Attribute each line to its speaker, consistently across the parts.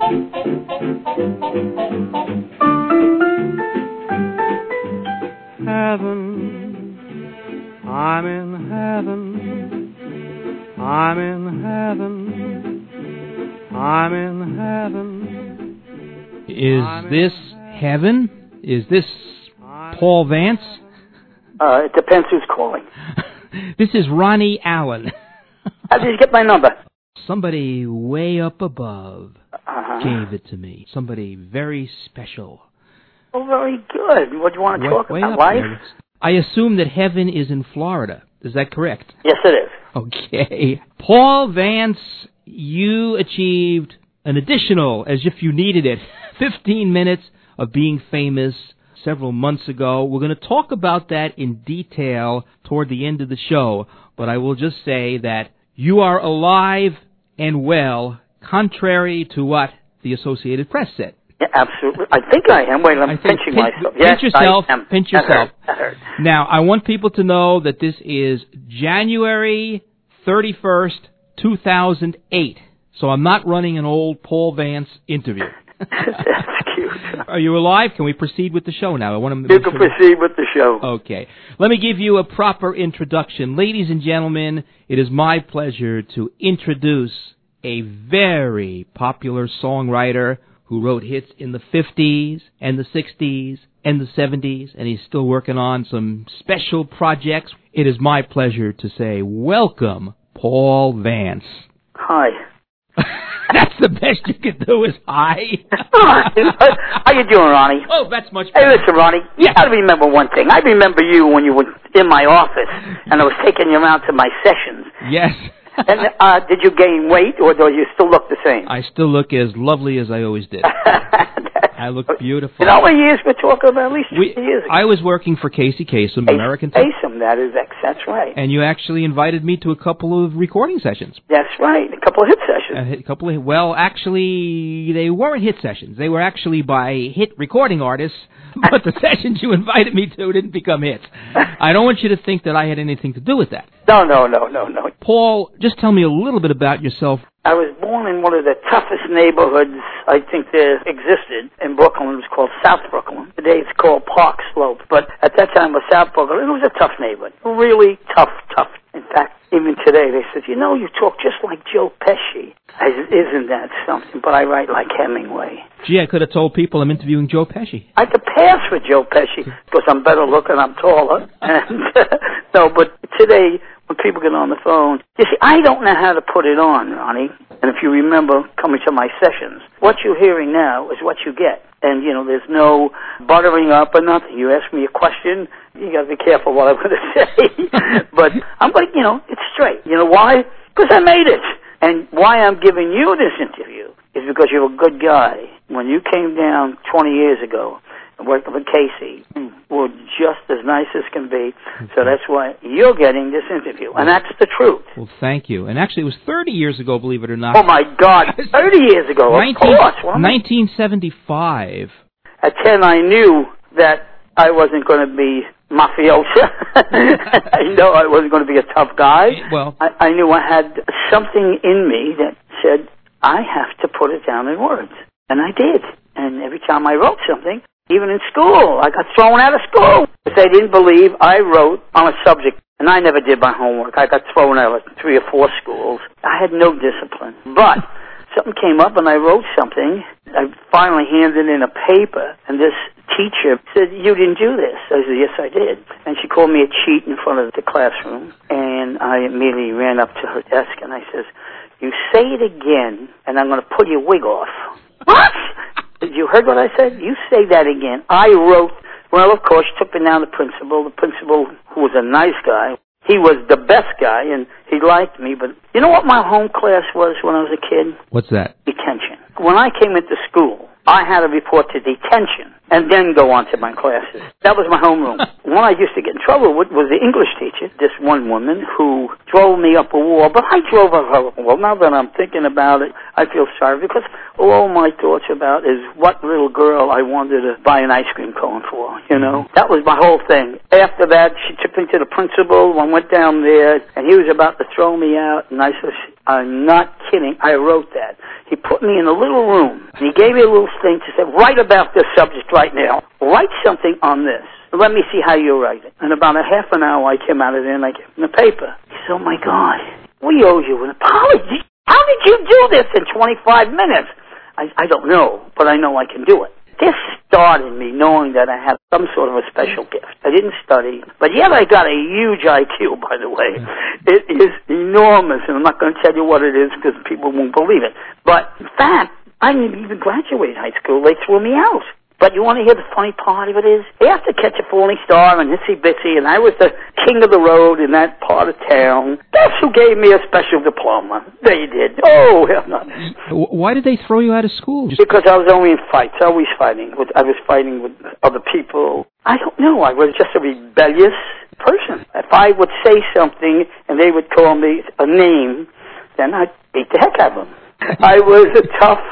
Speaker 1: Heaven, I'm in heaven, I'm in heaven, I'm in heaven.
Speaker 2: Is this heaven? Is this Paul Vance?
Speaker 3: It depends who's calling.
Speaker 2: This is Ronnie Allen.
Speaker 3: How did you get my number?
Speaker 2: Somebody way up above gave it to me. Somebody very special.
Speaker 3: Oh, very good. What do you want to talk
Speaker 2: Way
Speaker 3: about?
Speaker 2: up
Speaker 3: Life?
Speaker 2: there. I assume that heaven is in Florida. Is that correct?
Speaker 3: Yes, it is.
Speaker 2: Okay. Paul Vance, you achieved an additional, as if you needed it, 15 minutes of being famous several months ago. We're going to talk about that in detail toward the end of the show, but I will just say that you are alive and well, contrary to what the Associated Press said.
Speaker 3: Yeah, absolutely. I think I am. Wait, I'm pinching myself. Yes,
Speaker 2: pinch yourself.
Speaker 3: I am.
Speaker 2: Pinch yourself.
Speaker 3: That hurt.
Speaker 2: Now, I want people to know that this is January 31st, 2008. So I'm not running an old Paul Vance interview.
Speaker 3: That's cute.
Speaker 2: Are you alive? Can we proceed with the show now?
Speaker 3: You can proceed with the show.
Speaker 2: Okay. Let me give you a proper introduction. Ladies and gentlemen, it is my pleasure to introduce a very popular songwriter who wrote hits in the 50s and the 60s and the 70s, and he's still working on some special projects. It is my pleasure to say welcome, Paul Vance.
Speaker 3: Hi.
Speaker 2: That's the best you can do is hi.
Speaker 3: How you doing, Ronnie?
Speaker 2: Oh, that's much
Speaker 3: Hey,
Speaker 2: better.
Speaker 3: listen, Ronnie, you got to remember one thing. I remember you when you were in my office, and I was taking you around to my sessions.
Speaker 2: Yes.
Speaker 3: And did you gain weight, or do you still look the same?
Speaker 2: I still look as lovely as I always did. I look beautiful.
Speaker 3: You know how many years we're talking about? At least 20 years ago.
Speaker 2: I was working for Casey Kasem, American Top.
Speaker 3: Kasem, that's right.
Speaker 2: And you actually invited me to a couple of recording sessions.
Speaker 3: That's right, a couple of hit sessions.
Speaker 2: Actually, they weren't hit sessions. They were actually by hit recording artists, but the sessions you invited me to didn't become hits. I don't want you to think that I had anything to do with that.
Speaker 3: No.
Speaker 2: Paul, just tell me a little bit about yourself.
Speaker 3: I was born in one of the toughest neighborhoods I think there existed in Brooklyn. It was called South Brooklyn. Today it's called Park Slope. But at that time it was South Brooklyn. It was a tough neighborhood. Really tough. In fact, even today they said, you talk just like Joe Pesci. Isn't that something? But I write like Hemingway.
Speaker 2: Gee, I could have told people I'm interviewing Joe Pesci.
Speaker 3: I could pass for Joe Pesci because I'm better looking, I'm taller. And, but today, when people get on the phone, you see, I don't know how to put it on, Ronnie. And if you remember coming to my sessions, what you're hearing now is what you get. And, there's no buttering up or nothing. You ask me a question, you got to be careful what I'm going to say. But I'm like, it's straight. You know why? Because I made it. And why I'm giving you this interview is because you're a good guy. When you came down 20 years ago and worked with Casey, you were just as nice as can be. So that's why you're getting this interview. And that's the truth.
Speaker 2: Well, thank you. And actually, it was 30 years ago, believe it or not.
Speaker 3: Oh, my God. 30 years ago, of course.
Speaker 2: 1975.
Speaker 3: At 10, I knew that I wasn't going to be mafioso. I know I wasn't going to be a tough guy.
Speaker 2: Well,
Speaker 3: I knew I had something in me that said, I have to put it down in words. And I did. And every time I wrote something, even in school, I got thrown out of school. If they didn't believe I wrote on a subject, and I never did my homework. I got thrown out of 3 or 4 schools. I had no discipline. But something came up and I wrote something. I finally handed in a paper, and this teacher said, you didn't do this. I said, yes, I did. And she called me a cheat in front of the classroom, and I immediately ran up to her desk, and I says, you say it again, and I'm going to pull your wig off. What? You heard what I said? You say that again. I wrote, well, of course, she took me down to the principal, who was a nice guy. He was the best guy, and he liked me, but you know what my home class was when I was a kid?
Speaker 2: What's that?
Speaker 3: Detention. When I came into school, I had to report to detention and then go on to my classes. That was my homeroom. One I used to get in trouble with was the English teacher, this one woman who drove me up a wall, but I drove her up a wall. Now that I'm thinking about it, I feel sorry because all my thoughts about is what little girl I wanted to buy an ice cream cone for, That was my whole thing. After that, she took me to the principal. I went down there, and he was about to throw me out, and I said, I'm not kidding. I wrote that. He put me in a little room, and he gave me a little thing to say, write about this subject right now. Write something on this. Let me see how you write it. And about a half an hour, I came out of there, and I gave him the paper. He said, oh, my God, we owe you an apology. How did you do this in 25 minutes? I don't know, but I know I can do it. This started me knowing that I had some sort of a special gift. I didn't study, but yet I got a huge IQ, by the way. It is enormous, and I'm not going to tell you what it is because people won't believe it. But in fact, I didn't even graduate high school. They threw me out. But you want to hear the funny part of it is, after Catch a Falling Star and Itsy Bitsy, and I was the king of the road in that part of town, guess who gave me a special diploma? They did. Oh, hell no.
Speaker 2: Why did they throw you out of school?
Speaker 3: Because I was only in fights, always fighting. I was fighting with other people. I don't know. I was just a rebellious person. If I would say something and they would call me a name, then I'd beat the heck out of them. I was a tough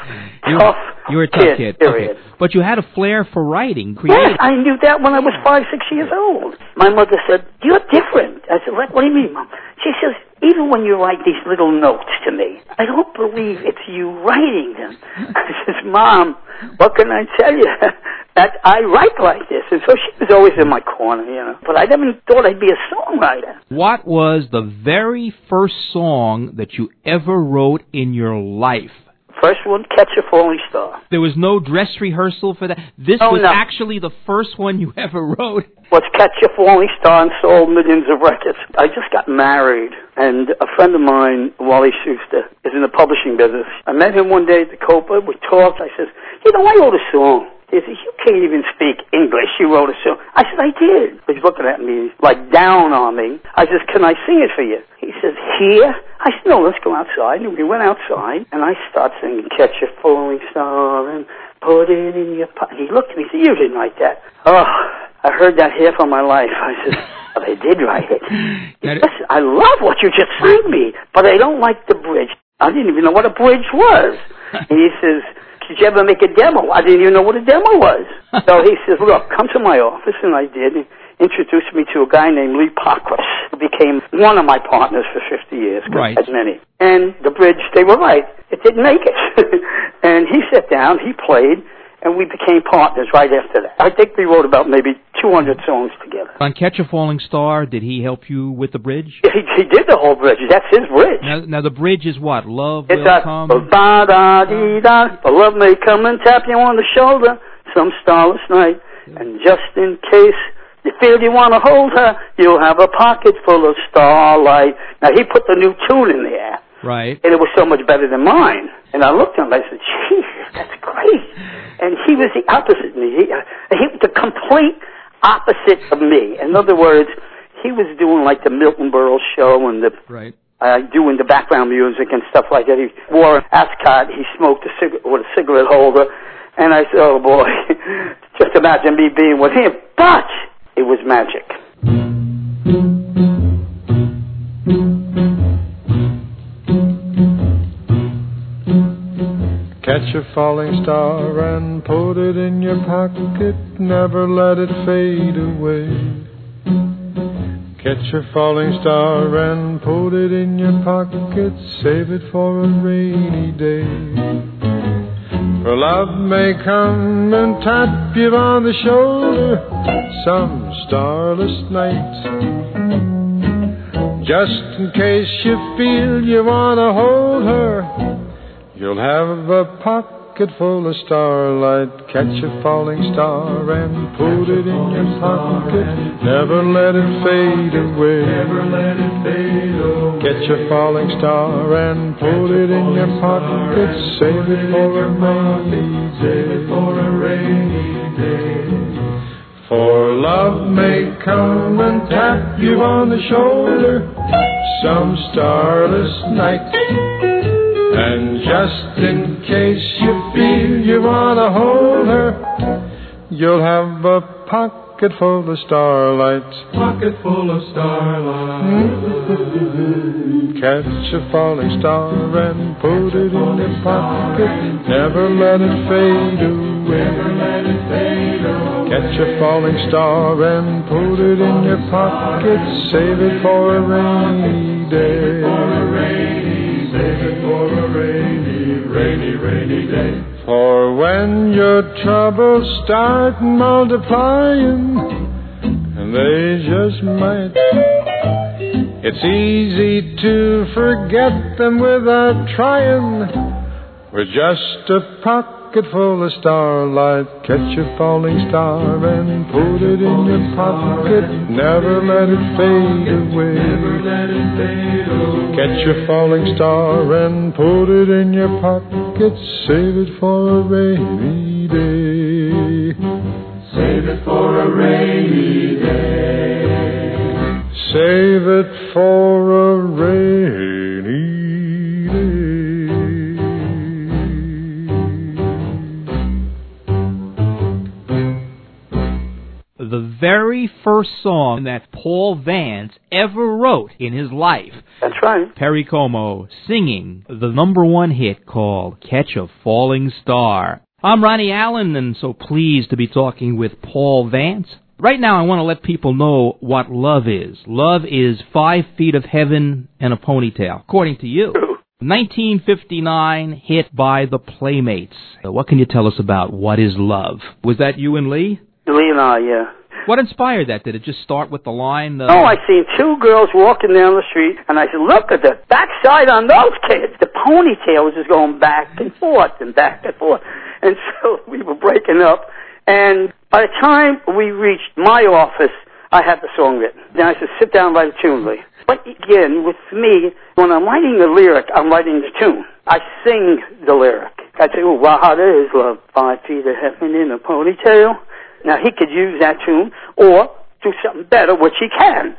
Speaker 2: You were a tough kid.
Speaker 3: Period.
Speaker 2: Okay. But you had a flair for writing,
Speaker 3: Yes, I knew that when I was 5, 6 years old. My mother said, you're different. I said, what do you mean, Mom? She says, even when you write these little notes to me, I don't believe it's you writing them. I says, Mom, what can I tell you? That I write like this. And so she was always in my corner, you know. But I never thought I'd be a songwriter.
Speaker 2: What was the very first song that you ever wrote in your life?
Speaker 3: First one, Catch a Falling Star.
Speaker 2: There was no dress rehearsal for that? This was actually the first one you ever wrote?
Speaker 3: Was Catch a Falling Star and sold millions of records. I just got married, and a friend of mine, Wally Schuster, is in the publishing business. I met him one day at the Copa. We talked. I said, you know, I wrote a song. He said, you can't even speak English. You wrote a song. I said, I did. He's looking at me like down on me. I said, can I sing it for you? He says, here? I said, no, let's go outside. And we went outside, and I started singing, Catch a Falling Star and put it in your pocket. He looked at me and said, you didn't write that. Oh, I heard that half of my life. I said, well, they did write it. Listen, I love what you just sang me, but I don't like the bridge. I didn't even know what a bridge was. And he says, did you ever make a demo? I didn't even know what a demo was. So he says, look, come to my office, and I did. He introduced me to a guy named Lee Pockris, who became one of my partners for 50 years.
Speaker 2: Right.
Speaker 3: As many. And the bridge, they were right. It didn't make it. And he sat down, he played, and we became partners right after that. I think we wrote about maybe 200 songs together.
Speaker 2: On Catch a Falling Star, did he help you with the bridge?
Speaker 3: He did the whole bridge. That's his bridge.
Speaker 2: Now the bridge is what? Love
Speaker 3: it's
Speaker 2: will come?
Speaker 3: Ba-da-dee-da, the love may come and tap you on the shoulder some starless night. And just in case you feel you want to hold her, you'll have a pocket full of starlight. Now, he put the new tune in there.
Speaker 2: Right.
Speaker 3: And it was so much better than mine. And I looked at him, I said, Jesus, that's great. And he was the opposite of me. He was the complete opposite of me. In other words, he was doing like the Milton Berle show and the doing the background music and stuff like that. He wore an ascot. He smoked with a cigarette holder. And I said, oh, boy, just imagine me being with him. But it was magic.
Speaker 4: Catch a falling star and put it in your pocket, never let it fade away. Catch a falling star and put it in your pocket, save it for a rainy day. For love may come and tap you on the shoulder some starless night. Just in case you feel you want to hold her, you'll have a pocket full of starlight. Catch a falling star and put it in your pocket, never let it fade away. Catch a falling star and put it in your pocket, save it for a rainy day. For love may come and tap you on the shoulder some starless night. And just in case you feel you want to hold her, you'll have a pocket full of starlight. Pocket full of starlight. Catch a falling star and put it in your pocket, never let it fade away. Catch a falling star and put it in your pocket, save it for a rainy day. Save it for a rainy, rainy, rainy day. For when your troubles start multiplying, and they just might, it's easy to forget them without trying. With just a pocket full of starlight, catch a falling star and put it in your pocket. Never let it fade away. Never let it fade away. Catch a falling star and put it in your pocket. Save it for a rainy day. Save it for a rainy day. Save it for a rainy day.
Speaker 2: The very first song that Paul Vance ever wrote in his life.
Speaker 3: That's right.
Speaker 2: Perry Como singing the #1 hit called Catch a Falling Star. I'm Ronnie Allen, and so pleased to be talking with Paul Vance. Right now I want to let people know what love is. Love is 5 feet of heaven and a ponytail, according to you. 1959 hit by the Playmates. What can you tell us about What is Love? Was that you and Lee?
Speaker 3: Lee and I, yeah.
Speaker 2: What inspired that? Did it just start with the line?
Speaker 3: No, I seen 2 girls walking down the street, and I said, look at the backside on those kids. The ponytail was just going back and forth and back and forth. And so we were breaking up, and by the time we reached my office, I had the song written. Then I said, sit down, write a tune, Lee. But again, with me, when I'm writing the lyric, I'm writing the tune. I sing the lyric. I say, oh, what is love? 5 feet of heaven in a ponytail. Now, he could use that tune or do something better, which he can.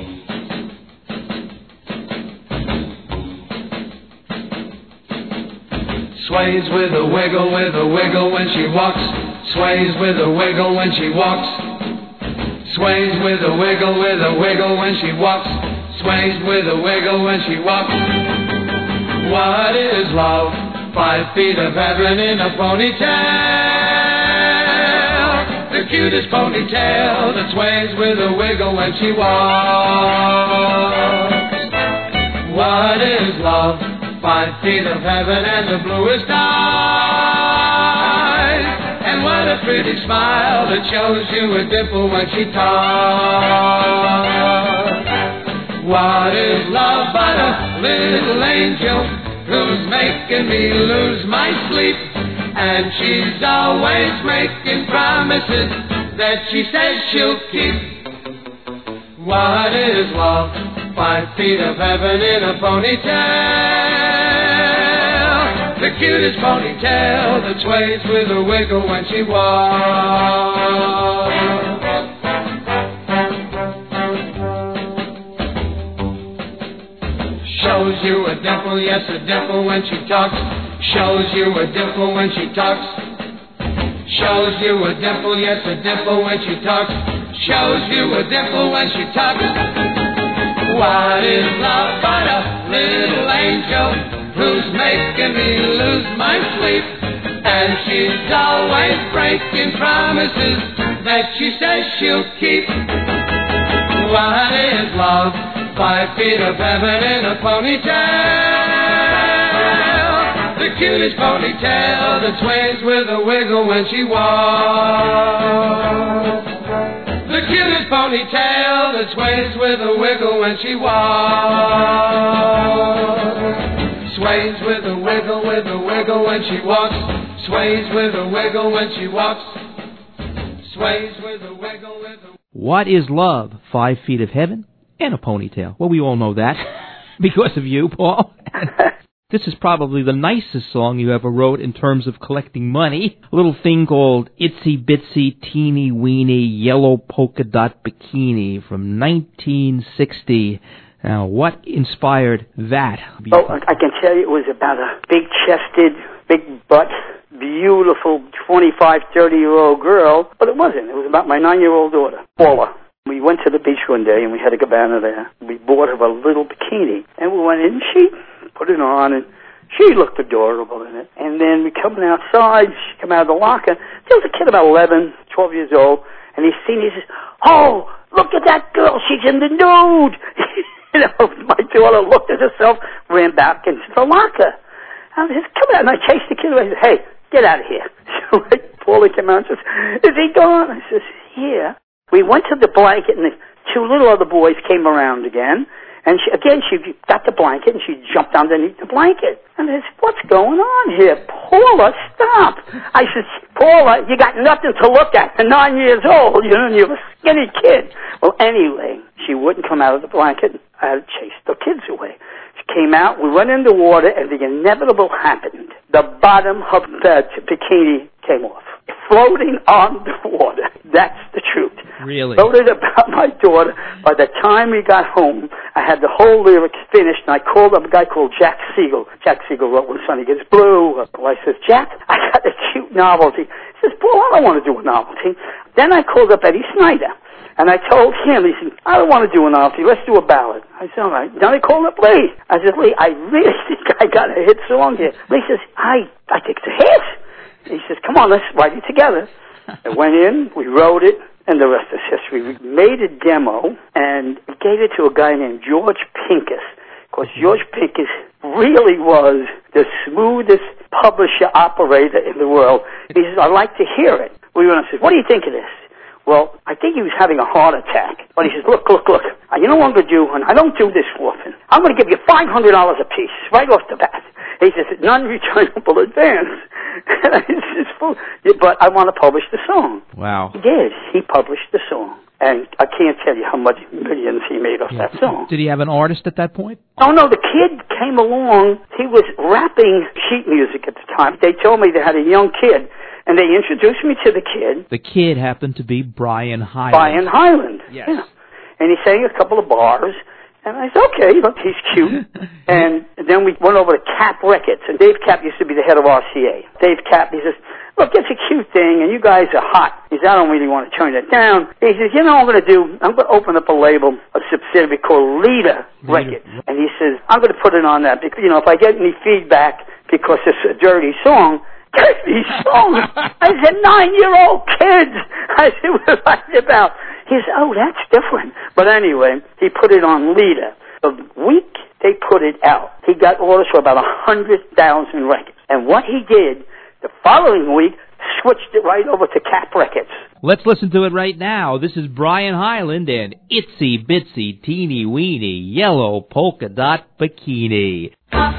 Speaker 5: Sways with a wiggle when she walks. Sways with a wiggle when she walks. Sways with a wiggle when she walks. Sways with a wiggle when she walks. What is love? 5 feet of heaven in a ponytail. The cutest ponytail that sways with a wiggle when she walks. What is love? 5 feet of heaven and the bluest eyes. And what a pretty smile that shows you a dimple when she talks. What is love but a little angel who's making me lose my sleep? And she's always making promises that she says she'll keep. What is love? 5 feet of heaven in a ponytail. The cutest ponytail that sways with a wiggle when she walks. Shows you a dimple, yes, a dimple when she talks. Shows you a dimple when she talks. Shows you a dimple, yes, a dimple when she talks. Shows you a dimple when she talks. What is love but a little angel who's making me lose my sleep? And she's always breaking promises that she says she'll keep. What is love? 5 feet of heaven in a ponytail. The cutest ponytail that sways with a wiggle when she walks. The cutest ponytail that sways with a wiggle when she walks. Sways with a wiggle when she walks. Sways with a wiggle when she walks. Sways with a wiggle
Speaker 2: What is love? 5 feet of heaven and a ponytail. Well, we all know that because of you, Paul. This is probably the nicest song you ever wrote in terms of collecting money. A little thing called Itsy Bitsy Teeny Weeny Yellow Polka Dot Bikini from 1960. Now, what inspired that?
Speaker 3: Oh, I can tell you it was about a big-chested, big-butt, beautiful 25, 30-year-old girl, but it wasn't. It was about my 9-year-old daughter, Paula. We went to the beach one day, and we had a cabana there. We bought her a little bikini, and we went in, and she put it on, and she looked adorable in it. And then we come outside, she came out of the locker. There was a kid about 11, 12 years old, and he seen me, he says, "Oh, look at that girl, she's in the nude." My daughter looked at herself, ran back into the locker. I said, come out. And I chased the kid away. I said, hey, get out of here. So Paulie came out and says, is he gone? I says, yeah. We went to the blanket, and the two little other boys came around again. And she got the blanket, and she jumped underneath the blanket. And I said, what's going on here? Paula, stop. I said, Paula, you got nothing to look at. You're 9 years old, and you're a skinny kid. Well, anyway, she wouldn't come out of the blanket. I had to chase the kids away. She came out, we went in the water, and the inevitable happened. The bottom of the bikini came off, floating on the water. That's the truth.
Speaker 2: Really?
Speaker 3: Wrote it about my daughter. By the time we got home, I had the whole lyrics finished, and I called up a guy called Jack Siegel. Jack Siegel wrote When Sunny Gets Blue. I says, Jack, I got a cute novelty. He says, Paul, I don't want to do a novelty. Then I called up Eddie Snyder. And I told him, he said, I don't want to do a novelty. Let's do a ballad. I said, all right. Then I called up Lee. I said, Lee, I really think I got a hit song here. Lee says, I think it's a hit. He says, come on, let's write it together. I went in, we wrote it, and the rest is history. We made a demo and gave it to a guy named George Pincus. Because George Pincus really was the smoothest publisher operator in the world. He says, I'd like to hear it. We went and said, what do you think of this? Well, I think he was having a heart attack. But he says, look. You know what I'm going to do? And I don't do this often. I'm going to give you $500 a piece right off the bat. He says, non-returnable advance. But I want to publish the song.
Speaker 2: Wow.
Speaker 3: He did. He published the song. And I can't tell you how much millions he made off that song.
Speaker 2: Did he have an artist at that point?
Speaker 3: Oh, no, the kid came along. He was rapping sheet music at the time. They told me they had a young kid. And they introduced me to the kid.
Speaker 2: The kid happened to be Brian Hyland.
Speaker 3: Brian Hyland.
Speaker 2: Yes.
Speaker 3: Yeah. And he sang a couple of bars. And I said, okay, look, he's cute. And then we went over to Cap Records. And Dave Cap used to be the head of RCA. Dave Cap, he says, look, it's a cute thing, and you guys are hot. He says, I don't really want to turn it down. He says, you know what I'm going to do? I'm going to open up a label, a subsidiary called Leader Records. And he says, I'm going to put it on that because, if I get any feedback because it's a dirty song, dirty song. I said, 9-year-old kids. I said, what are you about? He said, oh, that's different. But anyway, he put it on Leader. The week they put it out, he got orders for about 100,000 records. And what he did, the following week, switched it right over to Cap Records.
Speaker 2: Let's listen to it right now. This is Brian Hyland and Itsy Bitsy Teeny Weeny Yellow Polka Dot Bikini.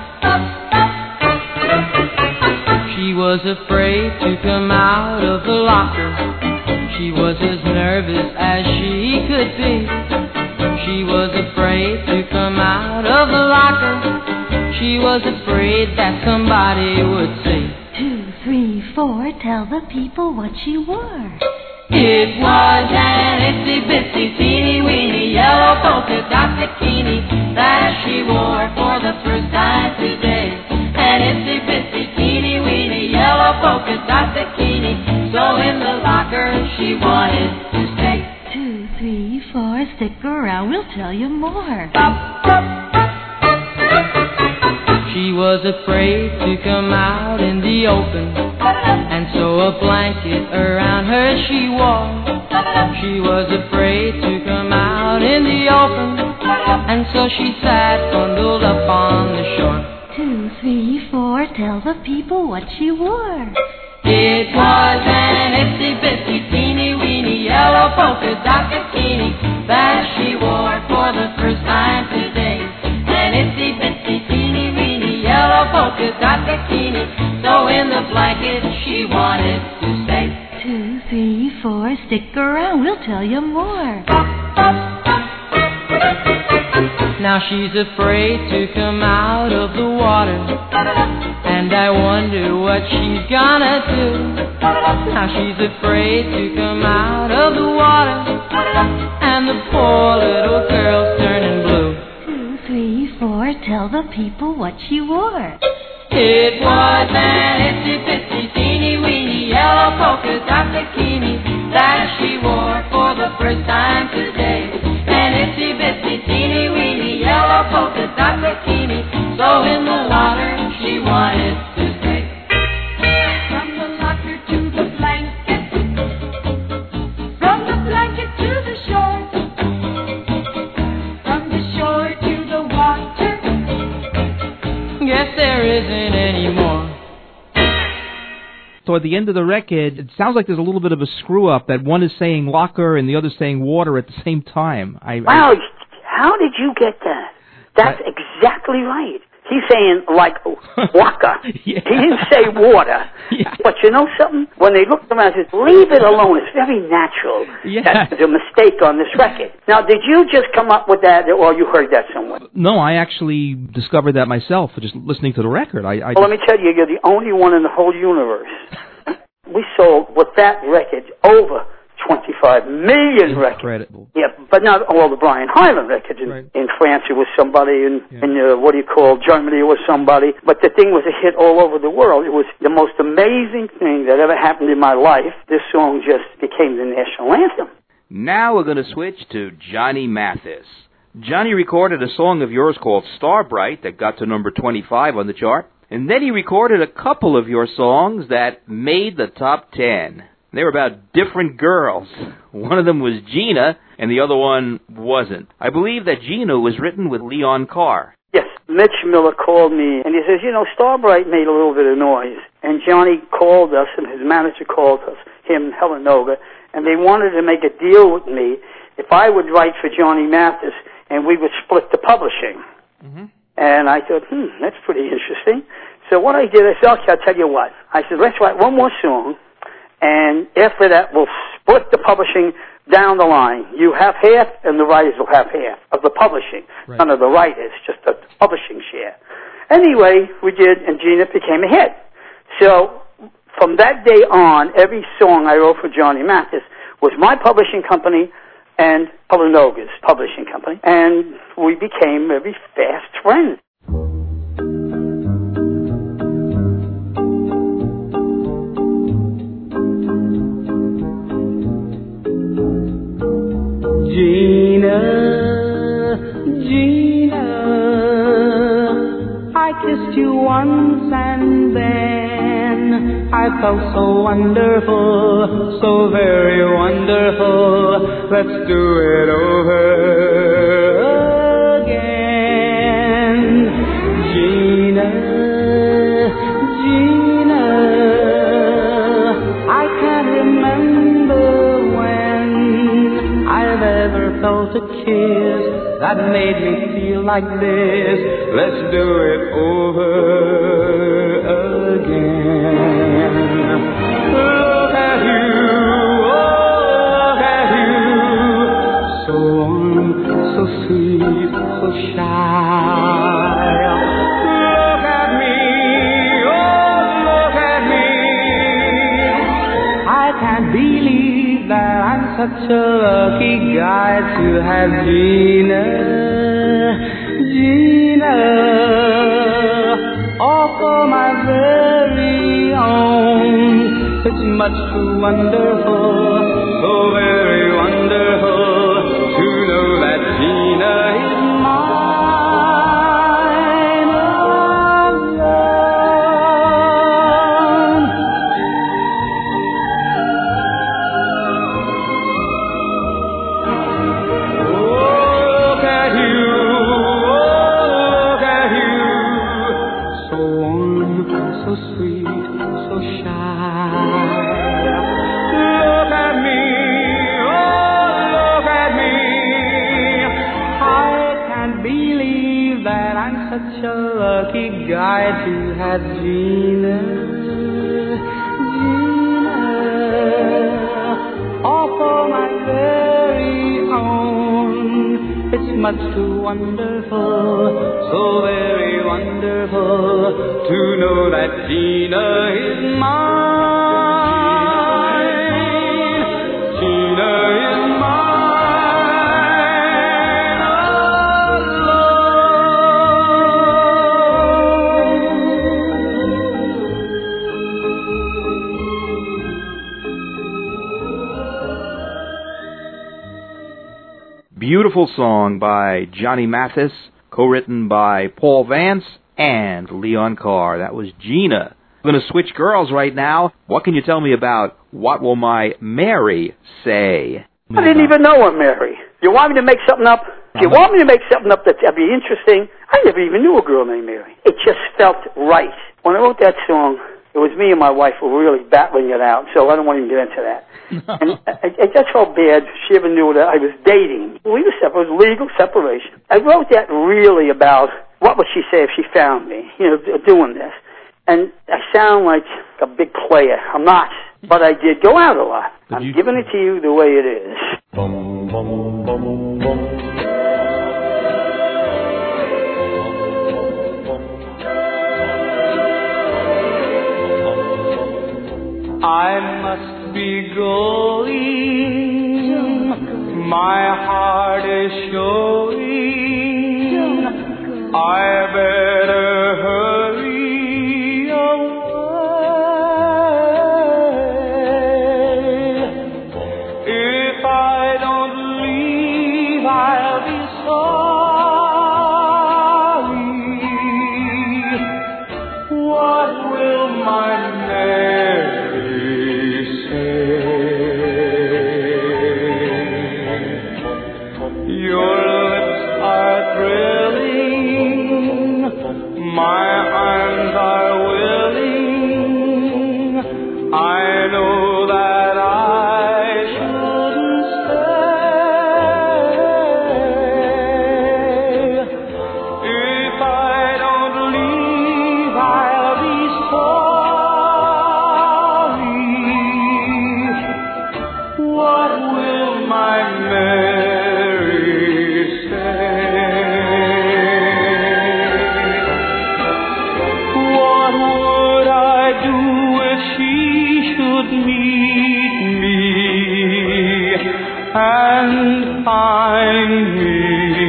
Speaker 6: She was afraid to come out of the locker. She was as nervous as she could be. She was afraid to come out of the locker. She was afraid that somebody would see.
Speaker 7: 2, 3, 4, tell the people what she wore.
Speaker 6: It was an itsy bitsy teeny weeny yellow polka dot bikini that she wore for the first time today. An itsy bitsy teeny weeny yellow polka dot bikini. So in the locker she wanted to stay.
Speaker 7: 2, 3, 4, stick around, we'll tell you more.
Speaker 6: She was afraid to come out in the open, and so a blanket around her she wore. She was afraid to come out in the open, and so she sat bundled up on the shore.
Speaker 7: 2, 3, 4, tell the people what she wore.
Speaker 6: It was an itsy bitsy teeny weeny yellow polka dot bikini that she wore for the first time today. An itsy bitsy teeny weeny yellow polka dot bikini. So in the blanket she wanted to stay.
Speaker 7: 2, 3, 4, stick around, we'll tell you more.
Speaker 6: Now she's afraid to come out of the water, and I wonder what she's gonna do. Now she's afraid to come out of the water, and the poor little girl's turning blue.
Speaker 7: 2, 3, 4, tell the people what she wore.
Speaker 6: It was an itsy bitsy teeny weeny yellow polka dot bikini that she wore for the first time today. An itsy bitsy teeny weeny yellow polka dot bikini. So in the water she wanted to stay.
Speaker 8: From the locker to the blanket, from the blanket to the shore, from the shore to
Speaker 2: toward the end of the record, it sounds like there's a little bit of a screw-up, that one is saying locker and the other saying water at the same time.
Speaker 3: Wow, how did you get that? That's exactly right. He's saying, like, waka.
Speaker 2: Yeah.
Speaker 3: He didn't say water.
Speaker 2: Yeah.
Speaker 3: But you know something? When they looked around, they said, leave it alone. It's very natural.
Speaker 2: Yeah.
Speaker 3: That's a mistake on this record. Now, did you just come up with that, or you heard that somewhere?
Speaker 2: No, I actually discovered that myself, just listening to the record.
Speaker 3: Well, let me tell you, you're the only one in the whole universe. We sold, with that record, over 25 million records.
Speaker 2: Incredible.
Speaker 3: Yeah, but not all the Brian Hyland records. In France it was somebody, in Germany it was somebody. But the thing was a hit all over the world. It was the most amazing thing that ever happened in my life. This song just became the national anthem.
Speaker 9: Now we're going to switch to Johnny Mathis. Johnny recorded a song of yours called Starbright that got to number 25 on the chart. And then he recorded a couple of your songs that made the top 10. They were about different girls. One of them was Gina, and the other one wasn't. I believe that Gina was written with Leon Carr.
Speaker 3: Yes, Mitch Miller called me, and he says, Starbright made a little bit of noise. And Johnny called us, and his manager called us, him, Helen Noga, and they wanted to make a deal with me if I would write for Johnny Mathis, and we would split the publishing. Mm-hmm. And I thought, that's pretty interesting. So what I did, I said, okay, I'll tell you what. I said, let's write one more song, and after that, we'll split the publishing down the line. You have half, and the writers will have half of the publishing. Right. None of the writers, just the publishing share. Anyway, we did, and Gina became a hit. So from that day on, every song I wrote for Johnny Mathis was my publishing company and Helen Noga's publishing company, and we became very fast friends.
Speaker 10: Gina, Gina, I kissed you once and then I felt so wonderful, so very wonderful. Let's do it over again. Gina, Gina, I can't remember when I've ever felt a kiss that made me feel like this. Let's do it over again. Look at you, oh, look at you, so warm, so sweet, so shy. Look at me, oh, look at me. I can't believe that I'm such a lucky guy to have Gina, Gina, all for my very own. It's much too wonderful, so very wonderful to know that Gina is mine alone. Look at you, so warm, so sweet, so shy. Look at me, oh, look at me. I can't believe that I'm such a lucky guy to have Gina, Gina, all for my very own. It's much too wonderful, so very wonderful to know that Gina is mine. Gina is mine
Speaker 9: Beautiful song by Johnny Mathis, co-written by Paul Vance and Leon Carr. That was Gina. I'm going to switch girls right now. What can you tell me about What Will My Mary Say?
Speaker 3: I didn't even know her, Mary. You want me to make something up? If you want me to make something up that'd be interesting, I never even knew a girl named Mary. It just felt right. When I wrote that song, It was me and my wife who were really battling it out, so I don't want to even get into that. And I just felt bad. She ever knew that I was dating. We were separate. It was legal separation. I wrote that really about what would she say if she found me, doing this. And I sound like a big player. I'm not, but I did go out a lot. I'm giving it to you the way it is.
Speaker 4: Bum, bum, bum, bum.
Speaker 10: I must be going, my heart is showing, I better hurry away. If I don't leave, I'll be sorry. What will my my arms are willing, I know that I shouldn't stay. If I don't leave, I'll be sorry. What will my Mary say? And find me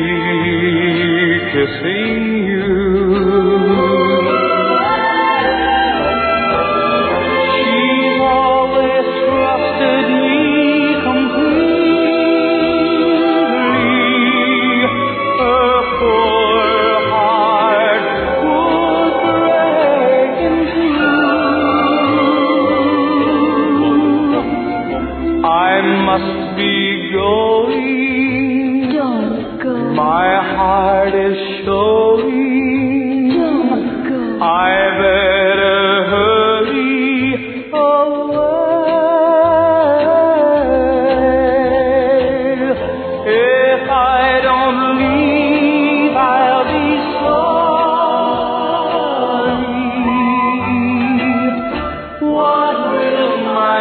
Speaker 10: kissing you. She's always trusted me completely. Her poor heart would break in two. I must be going.
Speaker 7: Don't go.
Speaker 10: My heart is showing.
Speaker 7: Don't go.
Speaker 10: I better hurry away. If I don't leave, I'll be sorry. What will my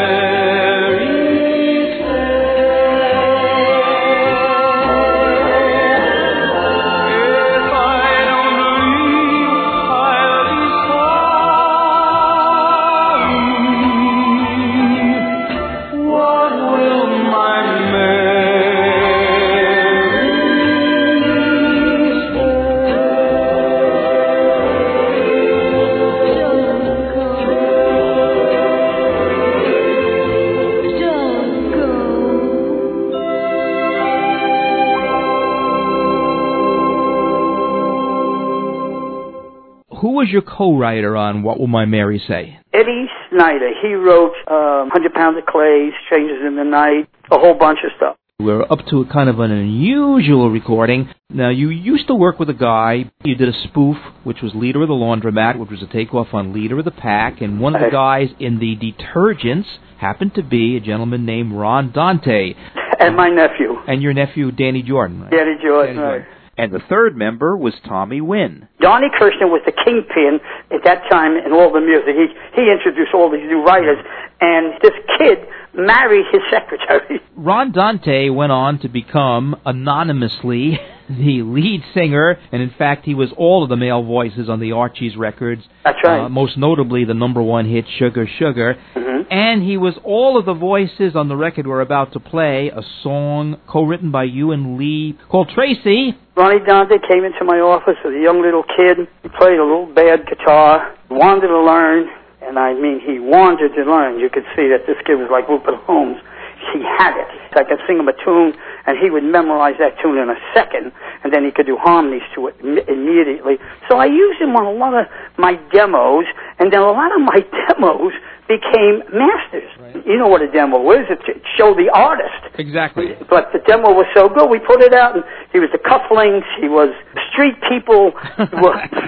Speaker 2: Who was your co-writer on What Will My Mary Say?
Speaker 3: Eddie Snyder. He wrote 100 Pounds of Clay, Strangers in the Night, a whole bunch of stuff.
Speaker 2: We're up to kind of an unusual recording. Now, you used to work with a guy. You did a spoof, which was Leader of the Laundromat, which was a takeoff on Leader of the Pack. And one of the guys in the detergents happened to be a gentleman named Ron Dante.
Speaker 3: And my nephew.
Speaker 2: And your nephew, Danny Jordan. Right?
Speaker 3: Danny Jordan, right.
Speaker 9: And the third member was Tommy Wynn.
Speaker 3: Donnie Kirshner was the kingpin at that time in all the music. He introduced all these new writers, and this kid married his secretary.
Speaker 2: Ron Dante went on to become, anonymously, the lead singer, and in fact he was all of the male voices on the Archies records.
Speaker 3: That's right.
Speaker 2: Most notably the #1 hit, Sugar Sugar.
Speaker 3: Mm-hmm.
Speaker 2: And he was all of the voices on the record we're about to play, a song co-written by you and Lee called Tracy.
Speaker 3: Ronnie Dante came into my office with a young little kid. He played a little bad guitar, wanted to learn, and I mean he wanted to learn. You could see that this kid was like Rupert Holmes. He had it. I could sing him a tune, and he would memorize that tune in a second, and then he could do harmonies to it immediately. So I used him on a lot of my demos, and then a lot of my demos became masters. Right. You know what a demo is. It showed the artist.
Speaker 2: Exactly.
Speaker 3: But the demo was so good, we put it out, and he was the Cufflinks, he was Street People,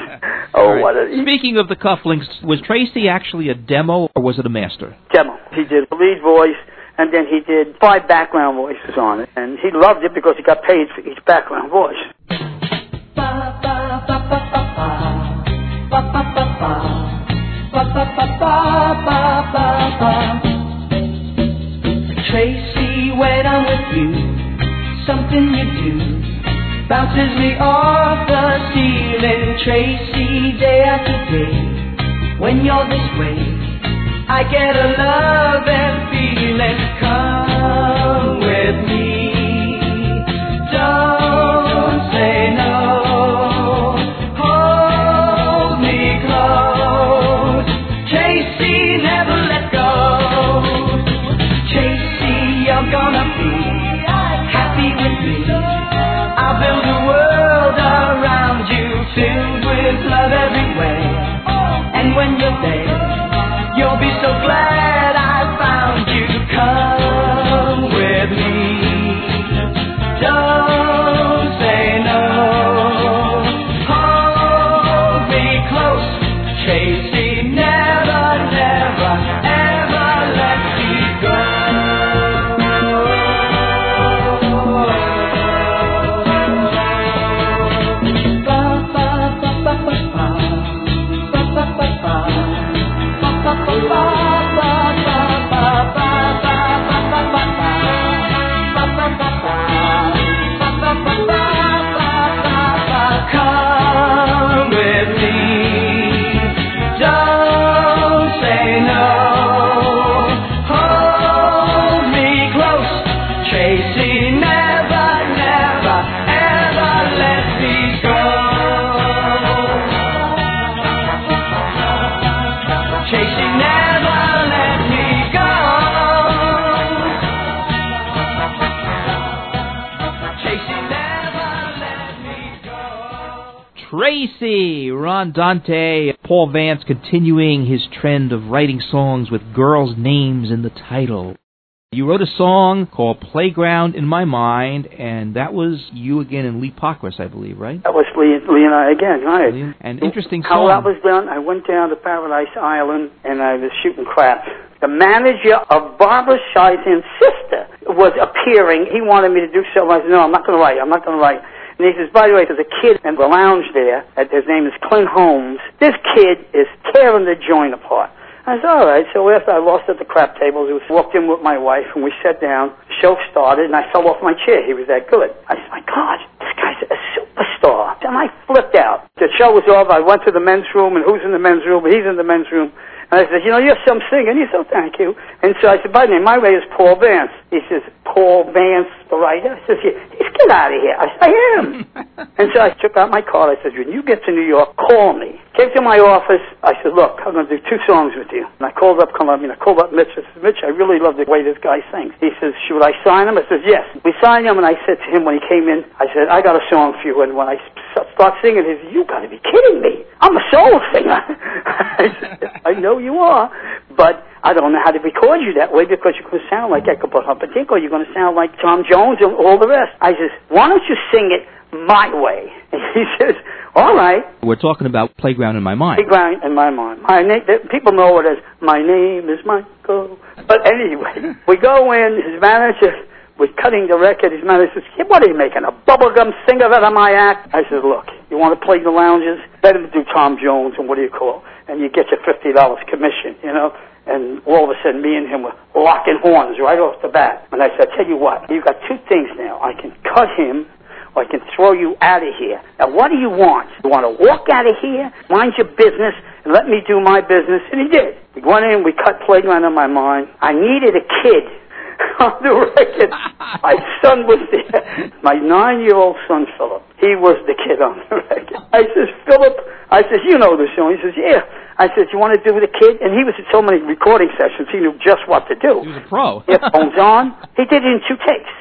Speaker 3: Oh, what a...
Speaker 2: Speaking of the cufflinks, was Tracy actually a demo or was it a master?
Speaker 3: Demo. He did the lead voice, and then he did 5 background voices on it. And he loved it because he got paid for each background voice.
Speaker 6: Tracy, when I'm with you, something you do bounces me off the ceiling. Tracy, day after day, when you're this way, I get a love and feeling. Come with me, don't say no, hold me close. Tracy, never let go. Tracy, you're gonna be happy with me. I'll build a world around you, filled with love every way. And when you're there, you'll be so glad I found you. Come with me, don't say no, hold me close. Tracy, never, never, ever let me go. Come with me, don't say no, hold me close. Tracy, never, never, ever let me go. Tracy, never let me go. Tracy, never let me go.
Speaker 2: Tracy, Ron Dante, Paul Vance continuing his trend of writing songs with girls' names in the title. You wrote a song called Playground in My Mind, and that was you again and Lee Pockris, I believe, right?
Speaker 3: That was Lee and I again, right?
Speaker 2: An interesting
Speaker 3: How
Speaker 2: song.
Speaker 3: that was done, I went down to Paradise Island, and I was shooting crap. The manager of Barbara Streisand's sister was appearing. He wanted me to do something. I said, no, I'm not going to write. And he says, by the way, there's a kid in the lounge there. His name is Clint Holmes. This kid is tearing the joint apart. I said, all right. So after I lost at the crap tables, I walked in with my wife, and we sat down. The show started, and I fell off my chair. He was that good. I said, my God, this guy's a superstar. And I flipped out. The show was over. I went to the men's room, and who's in the men's room? He's in the men's room. And I said, you know, you're some singer. And he said, thank you. And so I said, by the name, my name is Paul Vance. He says, Paul Vance, the writer? I said, get out of here. I said, I am. And so I took out my card. I said, when you get to New York, call me. Came to my office. I said, look, I'm going to do 2 songs with you. And I called up Mitch. I said, Mitch, I really love the way this guy sings. He says, should I sign him? I said, yes. We signed him, and I said to him when he came in, I said, I got a song for you. And when I start singing, he said, you got to be kidding me. I'm a soul singer. I said, I know you are, but I don't know how to record you that way because you're going to sound like Echo Humperdinck, or you're going to sound like Tom Jones and all the rest. I said, why don't you sing it my way? And he says, all right.
Speaker 2: We're talking about Playground in My Mind.
Speaker 3: Playground in My Mind. My name, people know it as My Name is Michael. But anyway, we go in, his manager was cutting the record. His manager says, hey, what are you making, a bubblegum singer out of my act? I said, look, you want to play the lounges? Better do Tom Jones and what do you call? And you get your $50 commission, you know? And all of a sudden, me and him were locking horns right off the bat. And I said, tell you what, you've got 2 things now. I can cut him, or I can throw you out of here. Now, what do you want? You want to walk out of here, mind your business, and let me do my business? And he did. We went in, we cut Playground in My Mind. I needed a kid on the record. My son was there. My 9-year-old son, Philip. He was the kid on the record. I says, Philip, I says, you know the song. He says, yeah. I said, you want to do with a kid? And he was at so many recording sessions, he knew just what to do.
Speaker 2: He was a pro.
Speaker 3: Earphones on. He did it in 2 takes.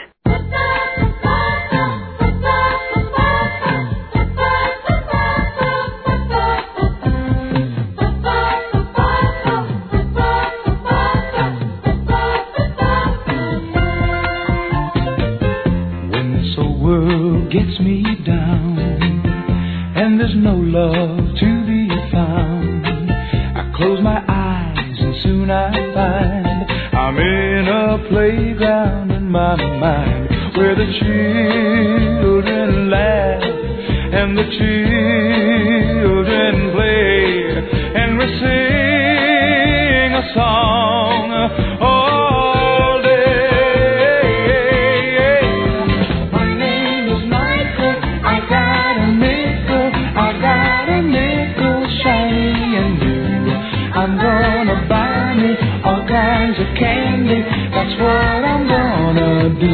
Speaker 11: When this old world gets me down and there's no love to the
Speaker 4: sound. I close my eyes and soon I find I'm in a playground in my mind where the children laugh and the children play and we sing a song all day. My name is Michael, I got a nickel shiny and new. I'm gonna buy me all kinds of candy, that's what I'm gonna do.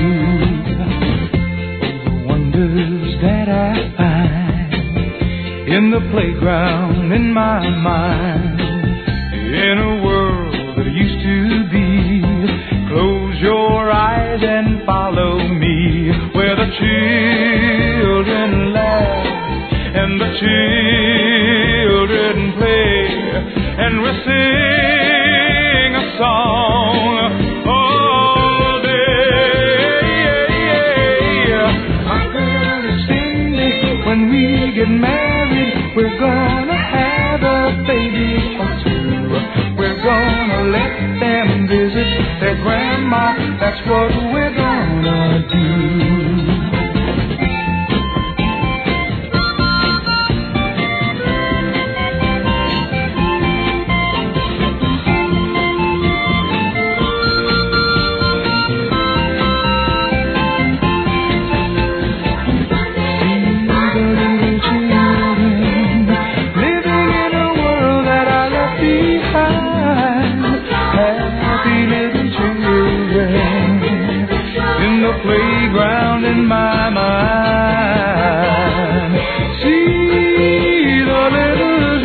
Speaker 4: The wonders that I find in the playground in my mind, in a world that used to be. Close your eyes and follow me, where the children laugh and the children play, and we sing a song all day. My girl is Cindy, when we get married, we're gonna have a baby or two. We're gonna let them visit their grandma, that's what we're gonna do. Playground in my mind. See the little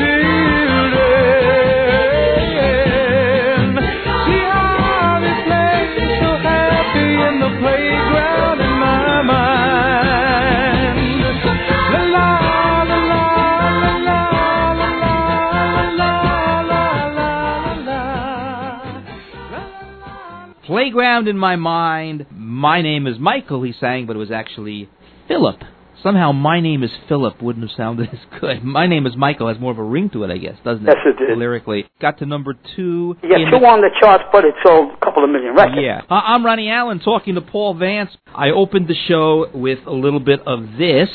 Speaker 4: children, see how they play so happy in the playground in my mind. La la la la la la la la la la.
Speaker 2: Playground in my mind. My name is Michael, he sang, but it was actually Philip. Somehow My Name is Philip wouldn't have sounded as good. My Name is Michael has more of a ring to it, I guess, doesn't it?
Speaker 3: Yes, it did.
Speaker 2: Lyrically. Got to number 2.
Speaker 3: You got 2 on the charts, but it sold a couple of million records.
Speaker 2: Yeah. I'm Ronnie Allen talking to Paul Vance. I opened the show with a little bit of this.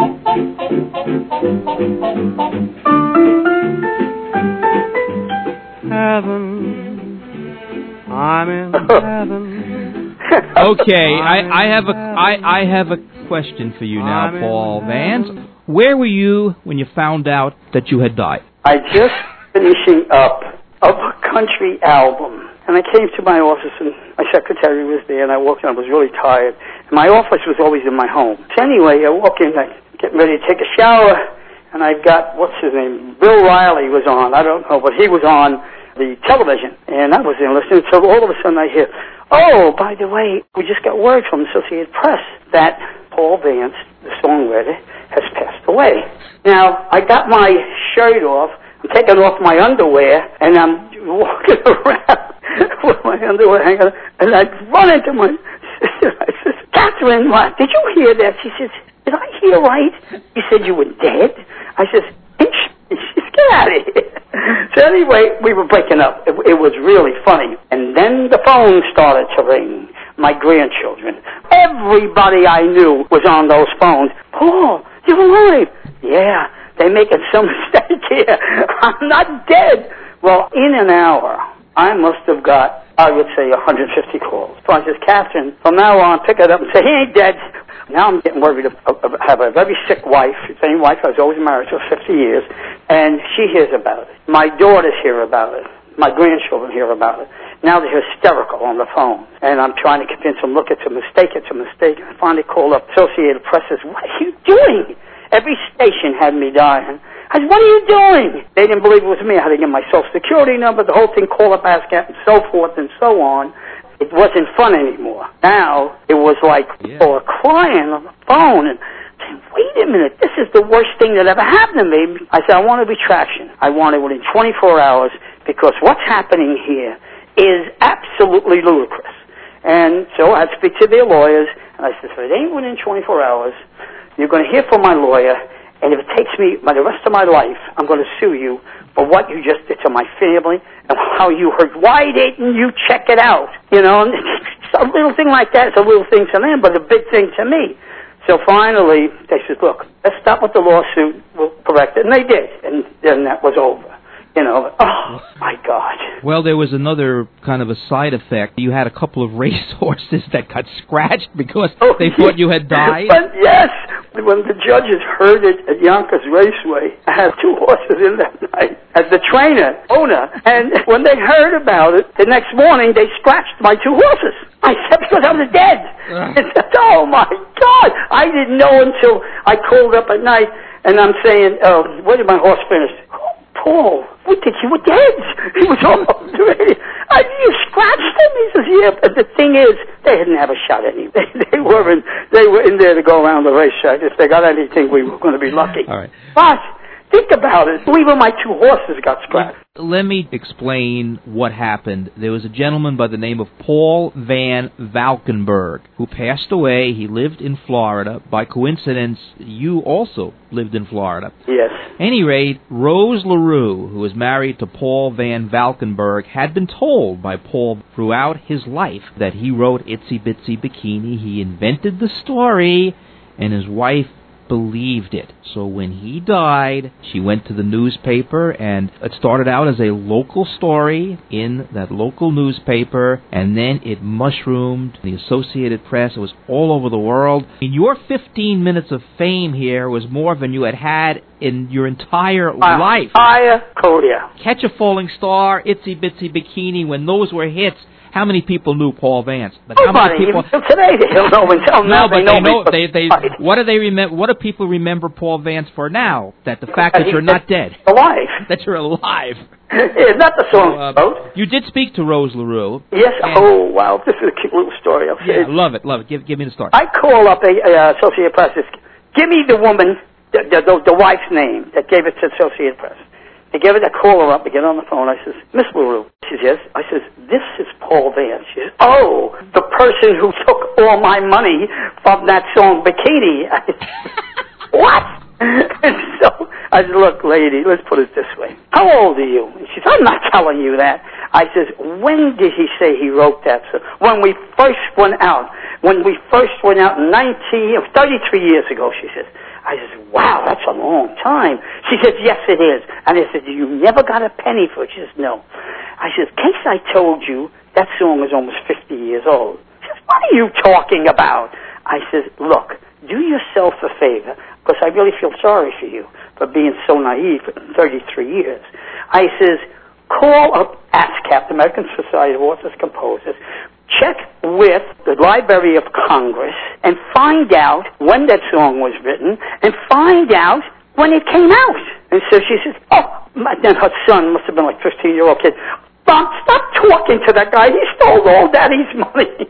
Speaker 1: Heaven, I'm in heaven.
Speaker 2: Okay, I have a question for you now, Paul Vance. Where were you when you found out that you had died?
Speaker 3: I just finishing up a country album, and I came to my office, and my secretary was there, and I walked in. I was really tired, and my office was always in my home. So anyway, I walk in, I get ready to take a shower, and I've got, what's his name, Bill Riley was on. I don't know, but he was on the television, and I was in listening, so all of a sudden I hear, oh, by the way, we just got word from Associated Press that Paul Vance, the songwriter, has passed away. Now, I got my shirt off, I'm taking off my underwear, and I'm walking around with my underwear hanging, and I run into my sister. I said, Catherine, did you hear that? She says, did I hear right? You said you were dead? I says, get out of here. So anyway, we were breaking up. It was really funny. And then the phone started to ring. My grandchildren. Everybody I knew was on those phones. Paul, you're alive. Yeah, they're making some mistake here. I'm not dead. Well, in an hour, I must have got, I would say, 150 calls. So I said, Catherine, from now on, pick it up and say, he ain't dead. Now I'm getting worried to have a very sick wife, same wife I was always married to for 50 years, and she hears about it. My daughters hear about it. My grandchildren hear about it. Now they're hysterical on the phone, and I'm trying to convince them, look, it's a mistake, it's a mistake. I finally called up Associated Press, says, what are you doing? Every station had me dying. I said, what are you doing? They didn't believe it was me. I had to get my Social Security number, the whole thing, call up, ask, and so forth and so on. It wasn't fun anymore. Now, it was like people were crying on the phone and saying, wait a minute, this is the worst thing that ever happened to me. I said, I want a retraction. I want it within 24 hours because what's happening here is absolutely ludicrous. And so I'd speak to their lawyers, and I said, if it ain't within 24 hours, you're going to hear from my lawyer, and if it takes me the rest of my life, I'm going to sue you for what you just did to my family and how you hurt. Why didn't you check it out? You know, a little thing like that is a little thing to them, but a big thing to me. So finally, they said, look, let's stop with the lawsuit. We'll correct it. And they did. And then that was over. You know, oh, my God.
Speaker 2: Well, there was another kind of a side effect. You had a couple of racehorses that got scratched because they thought you had died.
Speaker 3: But yes, when the judges heard it at Yonkers Raceway, I had 2 horses in that night as the owner. And when they heard about it, the next morning they scratched my 2 horses. I said, because I was dead. I said, oh, my God. I didn't know until I called up at night, and I'm saying, where did my horse finish? Paul, what did you were dead? He was almost ready. You scratched him? He says, yeah, but the thing is, they had never shot any. They were in there to go around the racetrack. If they got anything, we were going to be lucky.
Speaker 2: All right.
Speaker 3: But think about it. Even my 2 horses got scratched.
Speaker 2: Let me explain what happened. There was a gentleman by the name of Paul Van Valkenburg who passed away. He lived in Florida. By coincidence, you also lived in Florida.
Speaker 3: Yes.
Speaker 2: At any rate, Rose LaRue, who was married to Paul Van Valkenburg, had been told by Paul throughout his life that he wrote Itsy Bitsy Bikini. He invented the story, and his wife believed it. So when he died, she went to the newspaper, and it started out as a local story in that local newspaper, and then it mushroomed the Associated Press. It was all over the world. I mean, your 15 minutes of fame here was more than you had in your entire life. Catch a Falling Star, Itsy Bitsy Bikini, when those were hits, how many people knew Paul Vance? But how many people
Speaker 3: today they don't know until now.
Speaker 2: But they know. They what do they remember? What do people remember Paul Vance for now? That the fact that you're not dead,
Speaker 3: alive,
Speaker 2: that you're alive.
Speaker 3: Is that the song about?
Speaker 2: You did speak to Rose LaRue.
Speaker 3: Yes. Oh wow, this is a cute little story.
Speaker 2: Yeah, love it. Give me the story.
Speaker 3: I call up a Associated Press. Give me the woman, the wife's name that gave it to Associated Press. I gave it a caller up. I get on the phone. I says, Miss LaRue. She says, yes. I says, this is Paul Vance. She says, oh, the person who took all my money from that song Bikini. I said, what? And so I said, look, lady, let's put it this way. How old are you? And she says, I'm not telling you that. I says, when did he say he wrote that song? When we first went out. When we first went out 33 years ago, she says. I said, wow, that's a long time. She says, yes, it is. And I said, you never got a penny for it? She says, no. I said, in case I told you that song is almost 50 years old. She says, what are you talking about? I says, look, do yourself a favor, because I really feel sorry for you for being so naive for 33 years. I says, call up ASCAP, the American Society of Authors and Composers, check with the Library of Congress and find out when that song was written and find out when it came out. And so she says, then her son must have been like a 15-year-old kid. Stop talking to that guy. He stole all Daddy's money.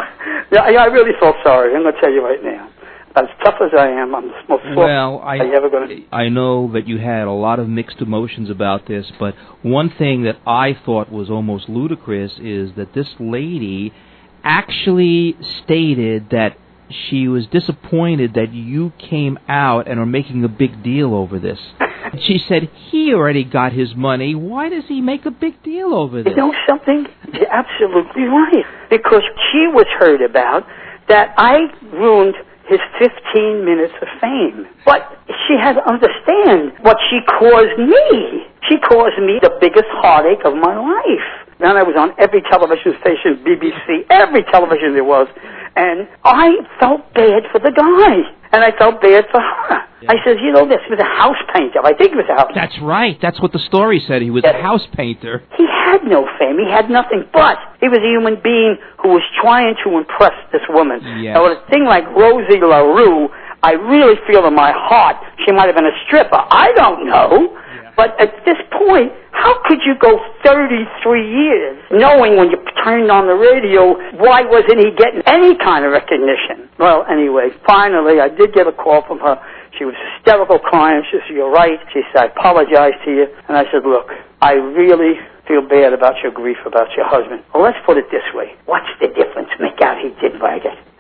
Speaker 3: I really feel sorry. I'm going to tell you right now. As tough as I am, I'm the most ever going to be.
Speaker 2: I know that you had a lot of mixed emotions about this, but one thing that I thought was almost ludicrous is that this lady actually stated that she was disappointed that you came out and are making a big deal over this. She said he already got his money. Why does he make a big deal over this?
Speaker 3: You know something? You're absolutely right. Because she was heard about that I ruined his 15 minutes of fame. But she had to understand what she caused me. She caused me the biggest heartache of my life. Then I was on every television station, BBC, every television there was. And I felt bad for the guy. And I felt bad for her. Yeah. I said, you know, this was a house painter. I think he was a house painter.
Speaker 2: That's right. That's what the story said. He was a house painter.
Speaker 3: He had no fame. He had nothing. But he was a human being who was trying to impress this woman.
Speaker 2: Yes.
Speaker 3: Now, with a thing like Rosie LaRue, I really feel in my heart she might have been a stripper. I don't know. Yeah. But at this point, how could you go 33 years knowing when you turned on the radio, why wasn't he getting any kind of recognition? Well, anyway, finally, I did get a call from her. She was hysterical crying. She said, you're right. She said, I apologize to you. And I said, look, I really feel bad about your grief about your husband. Well, let's put it this way. What's the difference? Make out he did write it.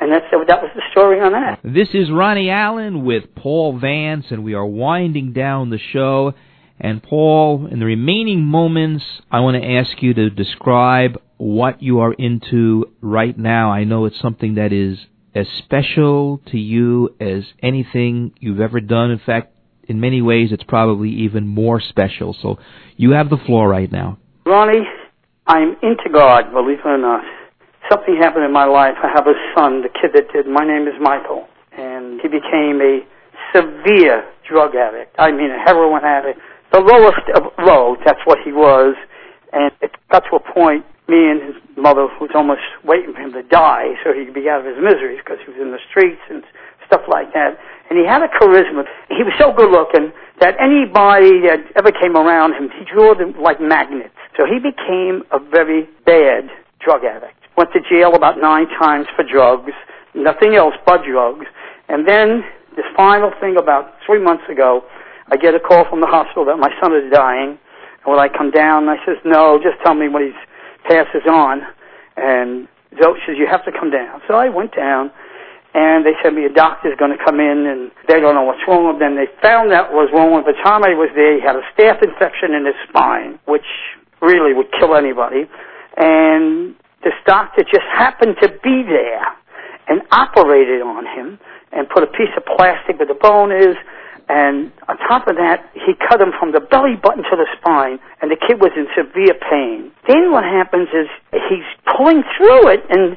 Speaker 3: And that was the story on that.
Speaker 2: This is Ronnie Allen with Paul Vance, and we are winding down the show. And Paul, in the remaining moments, I want to ask you to describe what you are into right now. I know it's something that is as special to you as anything you've ever done. In fact, in many ways, it's probably even more special. So you have the floor right now.
Speaker 3: Ronnie, I'm into God, believe it or not. Something happened in my life. I have a son, the kid that did. My name is Michael, and he became a severe drug addict. I mean, a heroin addict. The lowest of low, that's what he was. And it got to a point, me and his mother was almost waiting for him to die so he could be out of his miseries because he was in the streets and stuff like that. And he had a charisma. He was so good looking that anybody that ever came around him, he drew them like magnets. So he became a very bad drug addict. Went to jail about 9 times for drugs, nothing else but drugs. And then this final thing about 3 months ago, I get a call from the hospital that my son is dying. And when I come down, I says, no, just tell me when he passes on. And Zoe says, you have to come down. So I went down, and they said me a doctor's going to come in, and they don't know what's wrong with him. They found out what was wrong with him. By the time I was there, he had a staph infection in his spine, which really would kill anybody. And this doctor just happened to be there and operated on him and put a piece of plastic where the bone is, and on top of that, he cut him from the belly button to the spine, and the kid was in severe pain. Then what happens is he's pulling through it, and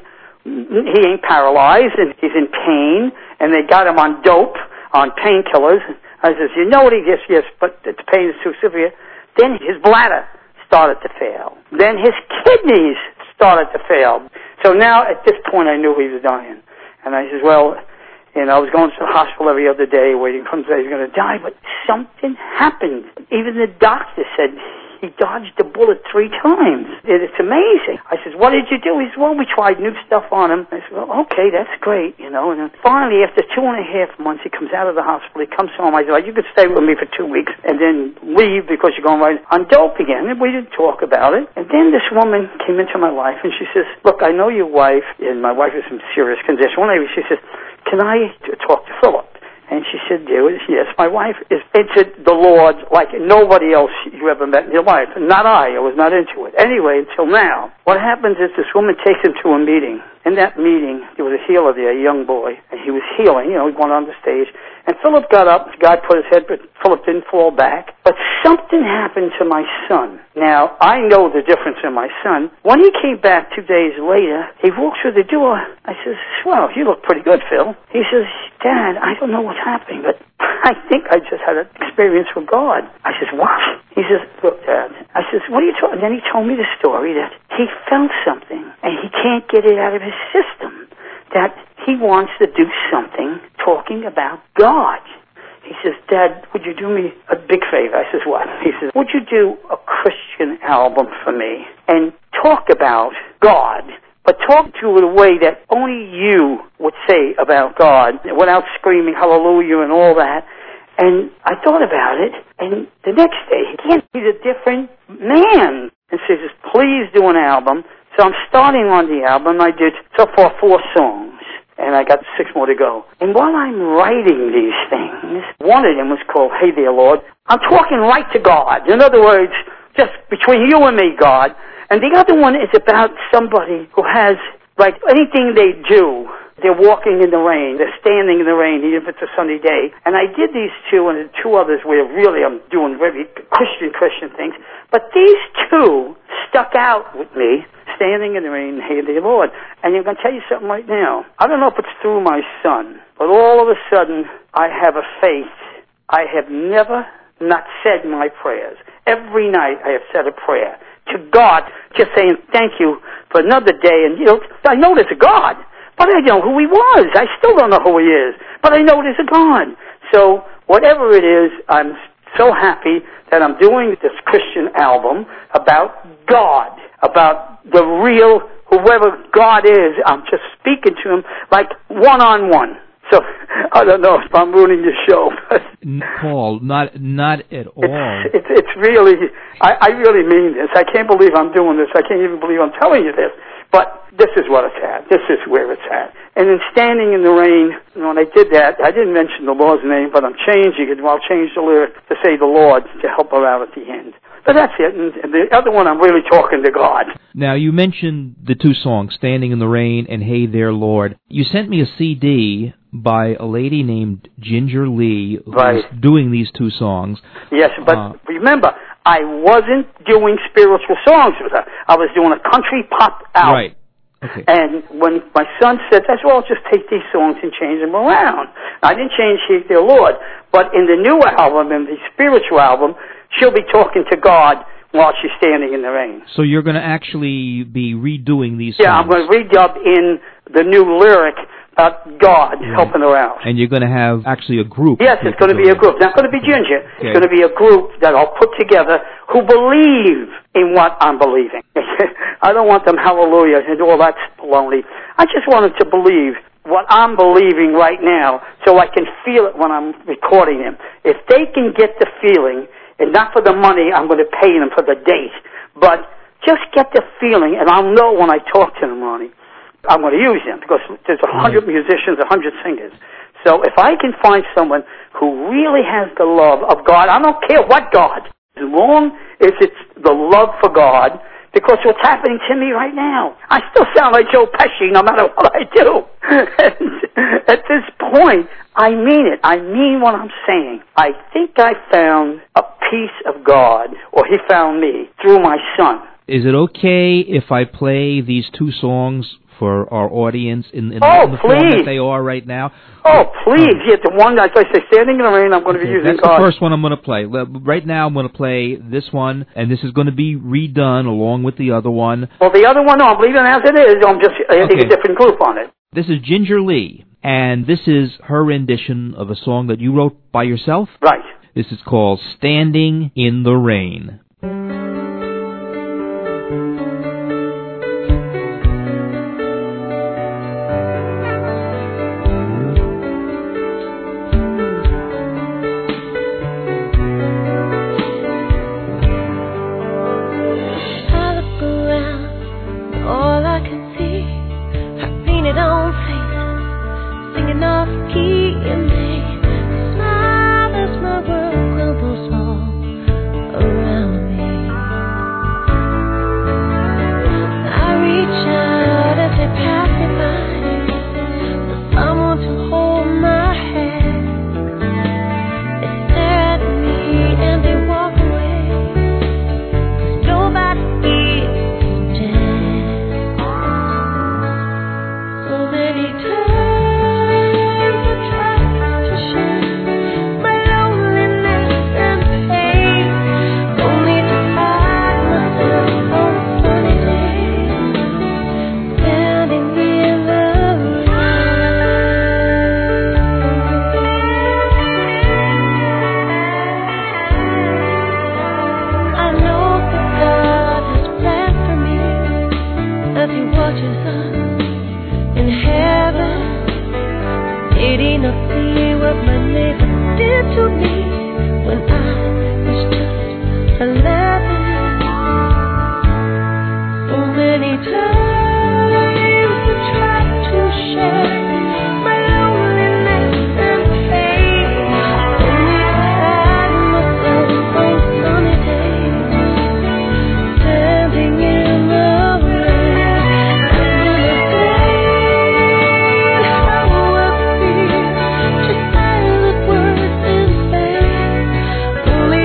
Speaker 3: he ain't paralyzed, and he's in pain, and they got him on dope, on painkillers. I says, you know what he gets? Yes, but the pain is too severe. Then his bladder started to fail. Then his kidneys started to fail. So now, at this point, I knew he was dying. And I says, well, I was going to the hospital every other day waiting for him to say he's going to die, but something happened. Even the doctor said he dodged the bullet 3 times. It's amazing. I says, what did you do? He says, well, we tried new stuff on him. I said, well, okay, that's great, And then finally, after 2.5 months, he comes out of the hospital. He comes home. I said, well, you could stay with me for 2 weeks and then leave because you're going right on dope again. And we didn't talk about it. And then this woman came into my life, and she says, look, I know your wife, and my wife is in serious condition. One day she says, can I talk to Philip? And she said, yes, my wife is into the Lord like nobody else you ever met in your life. Not I was not into it. Anyway, until now. What happens is this woman takes him to a meeting. In that meeting, there was a healer there, a young boy, and he was healing, he went on the stage. And Philip got up, the guy put his head, but Philip didn't fall back. But something happened to my son. Now, I know the difference in my son. When he came back 2 days later, he walks through the door. I says, well, you look pretty good, Phil. He says, Dad, I don't know what's happening, but I think I just had an experience with God. I says, what? He says, look, Dad. I says, what are you talking? And then he told me the story that he felt something, and he can't get it out of his system, that he wants to do something talking about God. He says, Dad, would you do me a big favor? I says, what? He says, would you do a Christian album for me and talk about God, but talk to it in a way that only you would say about God without screaming hallelujah and all that. And I thought about it, and the next day, he's a different man. And says, please do an album. So I'm starting on the album. I did so far 4 songs, and I got 6 more to go. And while I'm writing these things, one of them was called Hey There, Lord. I'm talking right to God. In other words, just between you and me, God. And the other one is about somebody who has, like, anything they do, they're walking in the rain, they're standing in the rain, even if it's a sunny day. And I did these 2, and the 2 others where really I'm doing very Christian things. But these 2 stuck out with me, standing in the rain, Hey There, Lord. And I'm going to tell you something right now. I don't know if it's through my son, but all of a sudden, I have a faith. I have never not said my prayers. Every night I have said a prayer to God, just saying thank you for another day. And, I know there's a God, but I know who he was. I still don't know who he is, but I know there's a God. So whatever it is, I'm so happy that I'm doing this Christian album about God, about the real, whoever God is. I'm just speaking to him like one-on-one. So I don't know if I'm ruining your show.
Speaker 2: Paul, not at all.
Speaker 3: It's really, I really mean this. I can't believe I'm doing this. I can't even believe I'm telling you this. But this is what it's at. This is where it's at. And in Standing in the Rain, when I did that, I didn't mention the Lord's name, but I'm changing it. I'll change the lyric to say the Lord to help her out at the end. But that's it. And the other one, I'm really talking to God.
Speaker 2: Now, you mentioned the two songs, Standing in the Rain and Hey There, Lord. You sent me a CD by a lady named Ginger Lee who was doing these two songs.
Speaker 3: Yes, but remember, I wasn't doing spiritual songs with her. I was doing a country pop album.
Speaker 2: Right. Okay.
Speaker 3: And when my son said, that's well, I'll just take these songs and change them around. I didn't change Hey There, Lord. But in the new album, in the spiritual album, she'll be talking to God while she's standing in the rain.
Speaker 2: So you're going to actually be redoing these songs?
Speaker 3: Yeah, I'm going to redub in the new lyric about God helping her out.
Speaker 2: And you're going to have actually a group?
Speaker 3: Yes, it's going to be a group. It's not going to be Ginger. Okay. It's going to be a group that I'll put together who believe in what I'm believing. I don't want them hallelujah and all that baloney. I just want them to believe what I'm believing right now so I can feel it when I'm recording them. If they can get the feeling, and not for the money, I'm going to pay them for the date, but just get the feeling, and I'll know when I talk to them, Ronnie. I'm going to use them because there's 100 musicians, 100 singers. So if I can find someone who really has the love of God, I don't care what God, as long as it's the love for God, because what's happening to me right now, I still sound like Joe Pesci no matter what I do. And at this point, I mean it. I mean what I'm saying. I think I found a piece of God, or he found me, through my son.
Speaker 2: Is it okay if I play these two songs for our audience in the form that they are right now?
Speaker 3: Oh, please. Yeah, the one, as I say, Standing in the Rain, I'm going to be using
Speaker 2: God. That's the first one I'm going to play. Right now I'm going to play this one, and this is going to be redone along with the other one.
Speaker 3: Well, the other one, no, I'm leaving it as it is. I'm just adding a different group on it.
Speaker 2: This is Ginger Lee, and this is her rendition of a song that you wrote by yourself?
Speaker 3: Right.
Speaker 2: This is called Standing in the Rain.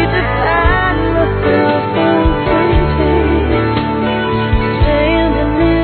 Speaker 11: Standing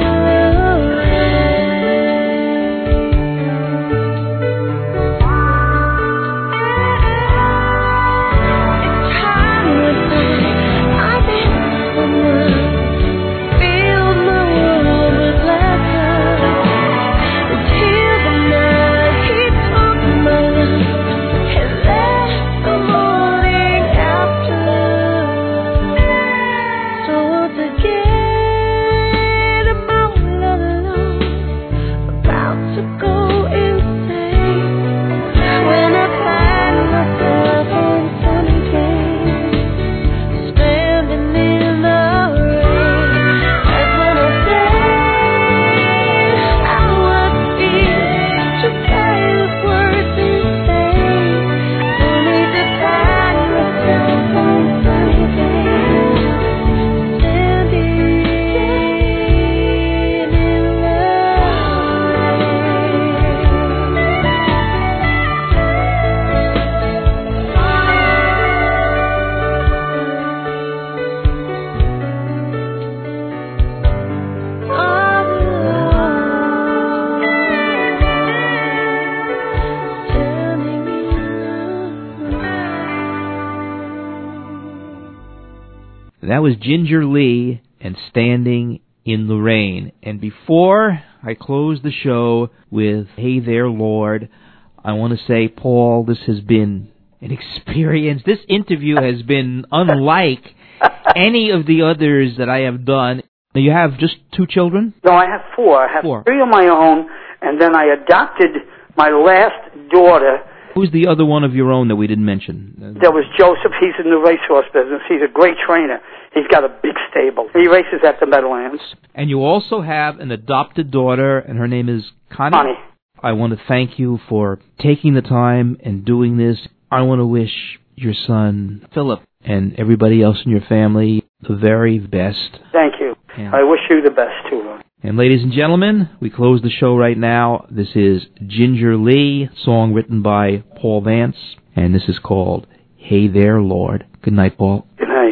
Speaker 2: And that was Ginger Lee and Standing in the Rain. And before I close the show with Hey There, Lord, I want to say, Paul, this has been an experience. This interview has been unlike any of the others that I have done. Now, you have just 2 children?
Speaker 3: No, I have 4. I have
Speaker 2: 4.
Speaker 3: 3 of my own, and then I adopted my last daughter.
Speaker 2: Who's the other one of your own that we didn't mention?
Speaker 3: There was Joseph. He's in the racehorse business. He's a great trainer. He's got a big stable. He races at the Meadowlands.
Speaker 2: And you also have an adopted daughter, and her name is Connie?
Speaker 3: Connie.
Speaker 2: I want to thank you for taking the time and doing this. I want to wish your son, Philip, and everybody else in your family the very best.
Speaker 3: Thank you.
Speaker 2: And
Speaker 3: I wish you the best, too.
Speaker 2: And ladies and gentlemen, we close the show right now. This is Ginger Lee, song written by Paul Vance, and this is called Hey There, Lord. Good night, Paul.
Speaker 3: Good night.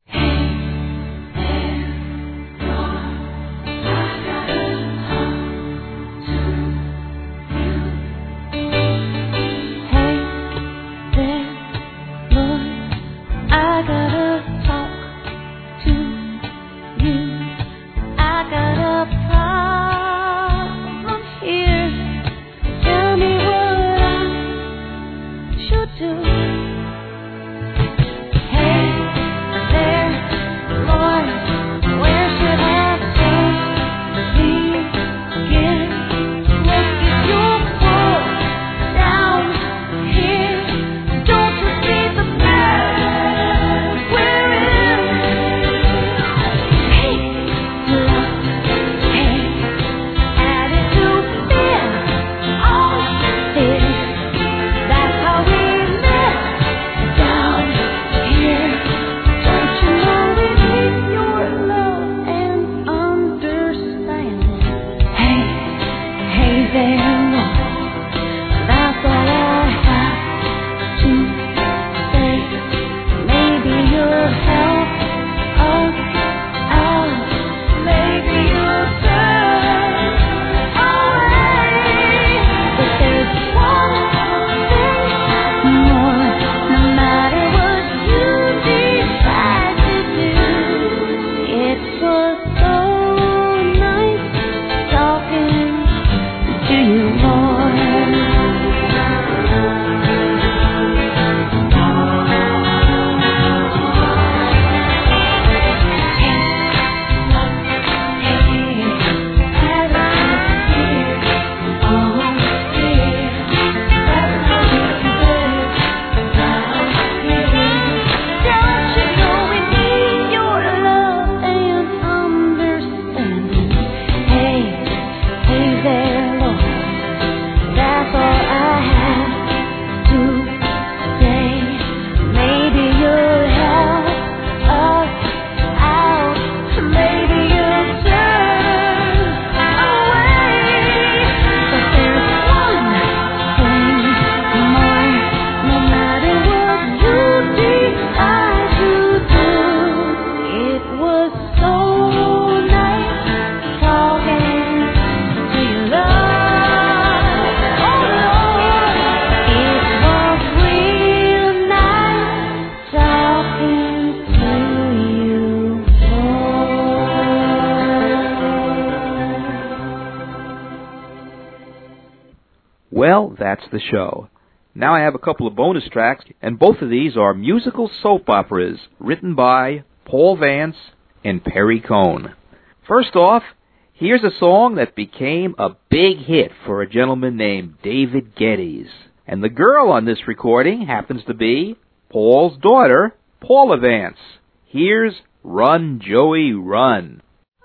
Speaker 9: Well, that's the show. Now I have a couple of bonus tracks, and both of these are musical soap operas written by Paul Vance and Perry Cohn. First off, here's a song that became a big hit for a gentleman named David Geddes. And the girl on this recording happens to be Paul's daughter, Paula Vance. Here's Run, Joey, Run.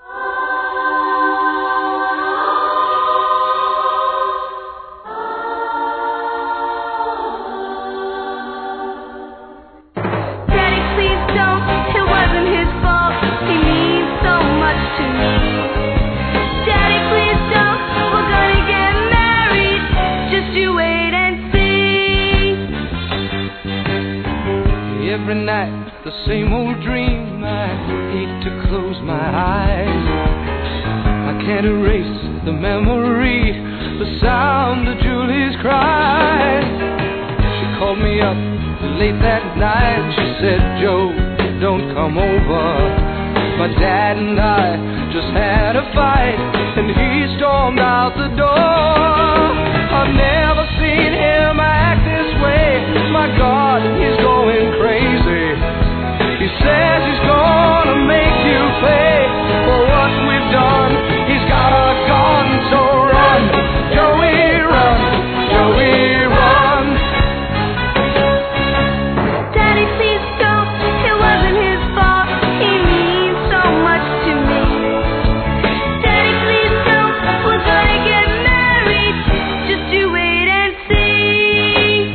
Speaker 10: Every night, the same old dream. I hate to close my eyes. I can't erase the memory, the sound of Julie's cry. She called me up late that night. She said, Joe, don't come over. My dad and I just had a fight, and he stormed out the door. I've never seen him act this way. My God, he's going crazy. He says he's gonna make you pay for what we've done. He's got a gun, so run, Joey, run, Joey, run.
Speaker 6: Daddy, please don't. It wasn't his fault. He means so much to me. Daddy, please don't. We're gonna get married. Just you wait and see.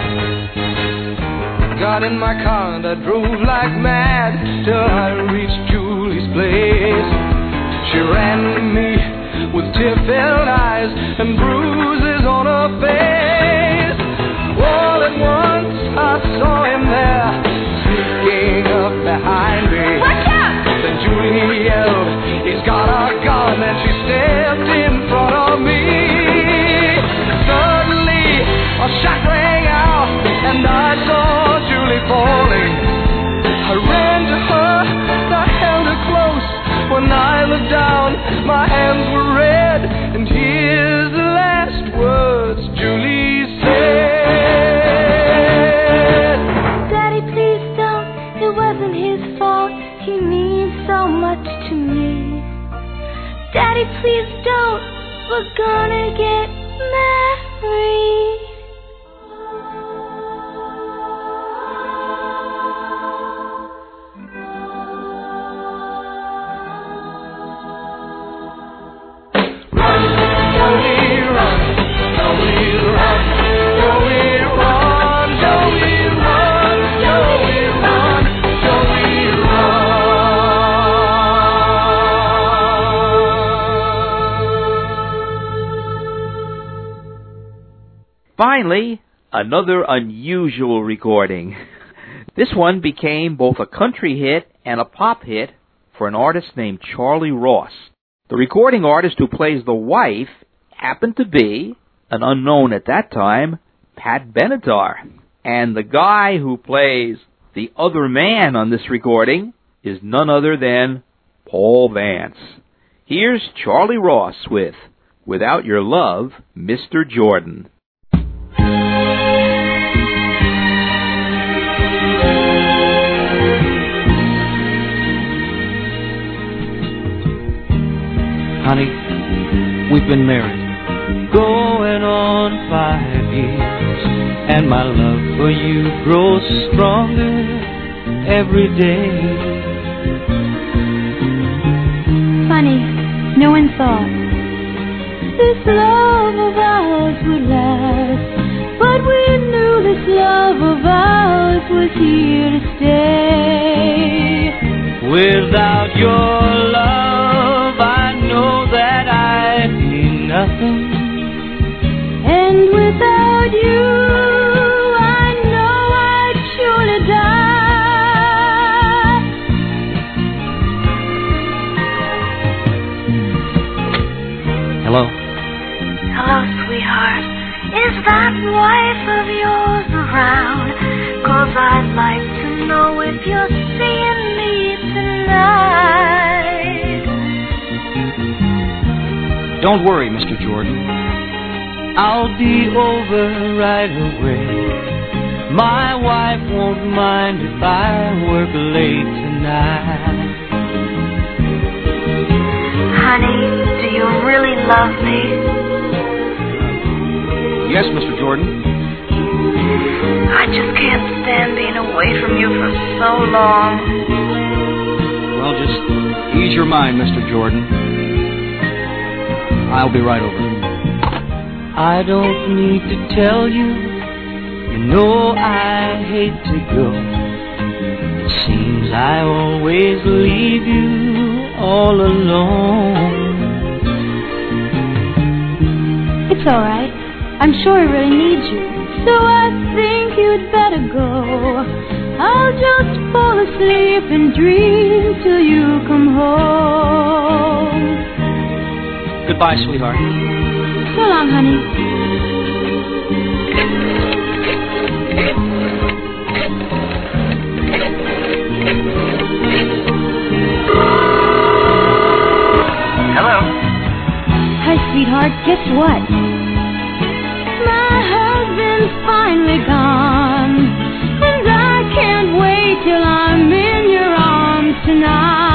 Speaker 10: Got in my car and I drove like mad till I reached Julie's place. She ran to me with tear-filled eyes and bruises on her face. All at once I saw him there, sneaking up behind me.
Speaker 6: Watch out!
Speaker 10: Then Julie yelled, he's got a gun, and she stepped in front of me. Suddenly a shot rang out and I saw Julie falling. I ran to her, I held her close. When I looked down, my hands were red, and here's the last words Julie said.
Speaker 6: Daddy, please don't. It wasn't his fault. He means so much to me. Daddy, please don't. We're gonna get married.
Speaker 9: Finally, another unusual recording. This one became both a country hit and a pop hit for an artist named Charlie Ross. The recording artist who plays the wife happened to be, an unknown at that time, Pat Benatar. And the guy who plays the other man on this recording is none other than Paul Vance. Here's Charlie Ross with Without Your Love, Mr. Jordan.
Speaker 1: Honey, we've been married going on 5 years, and my love for you grows stronger every day.
Speaker 6: Funny, no one thought this love of ours would last, but we knew this love of ours was here to stay.
Speaker 1: Without your love, I know that I'd be nothing.
Speaker 6: And without you, I know I'd surely die.
Speaker 1: Hello?
Speaker 6: Hello, sweetheart. Is that wife of yours around? 'Cause I'd like to know if you're seeing me tonight.
Speaker 1: Don't worry, Mr. Jordan. I'll be over right away. My wife won't mind if I work late tonight.
Speaker 6: Honey, do you really love me?
Speaker 1: Yes, Mr. Jordan.
Speaker 6: I just can't stand being away from you for so long.
Speaker 1: Well, just ease your mind, Mr. Jordan. I'll be right over. I don't need to tell you, you know I hate to go. It seems I always leave you all alone.
Speaker 6: It's all right. I'm sure I really need you. So I think you'd better go. I'll just fall asleep and dream till you come home.
Speaker 1: Goodbye, sweetheart.
Speaker 6: So long, honey.
Speaker 7: sweetheart, guess what? My husband's finally gone, and I can't wait till I'm in your arms tonight.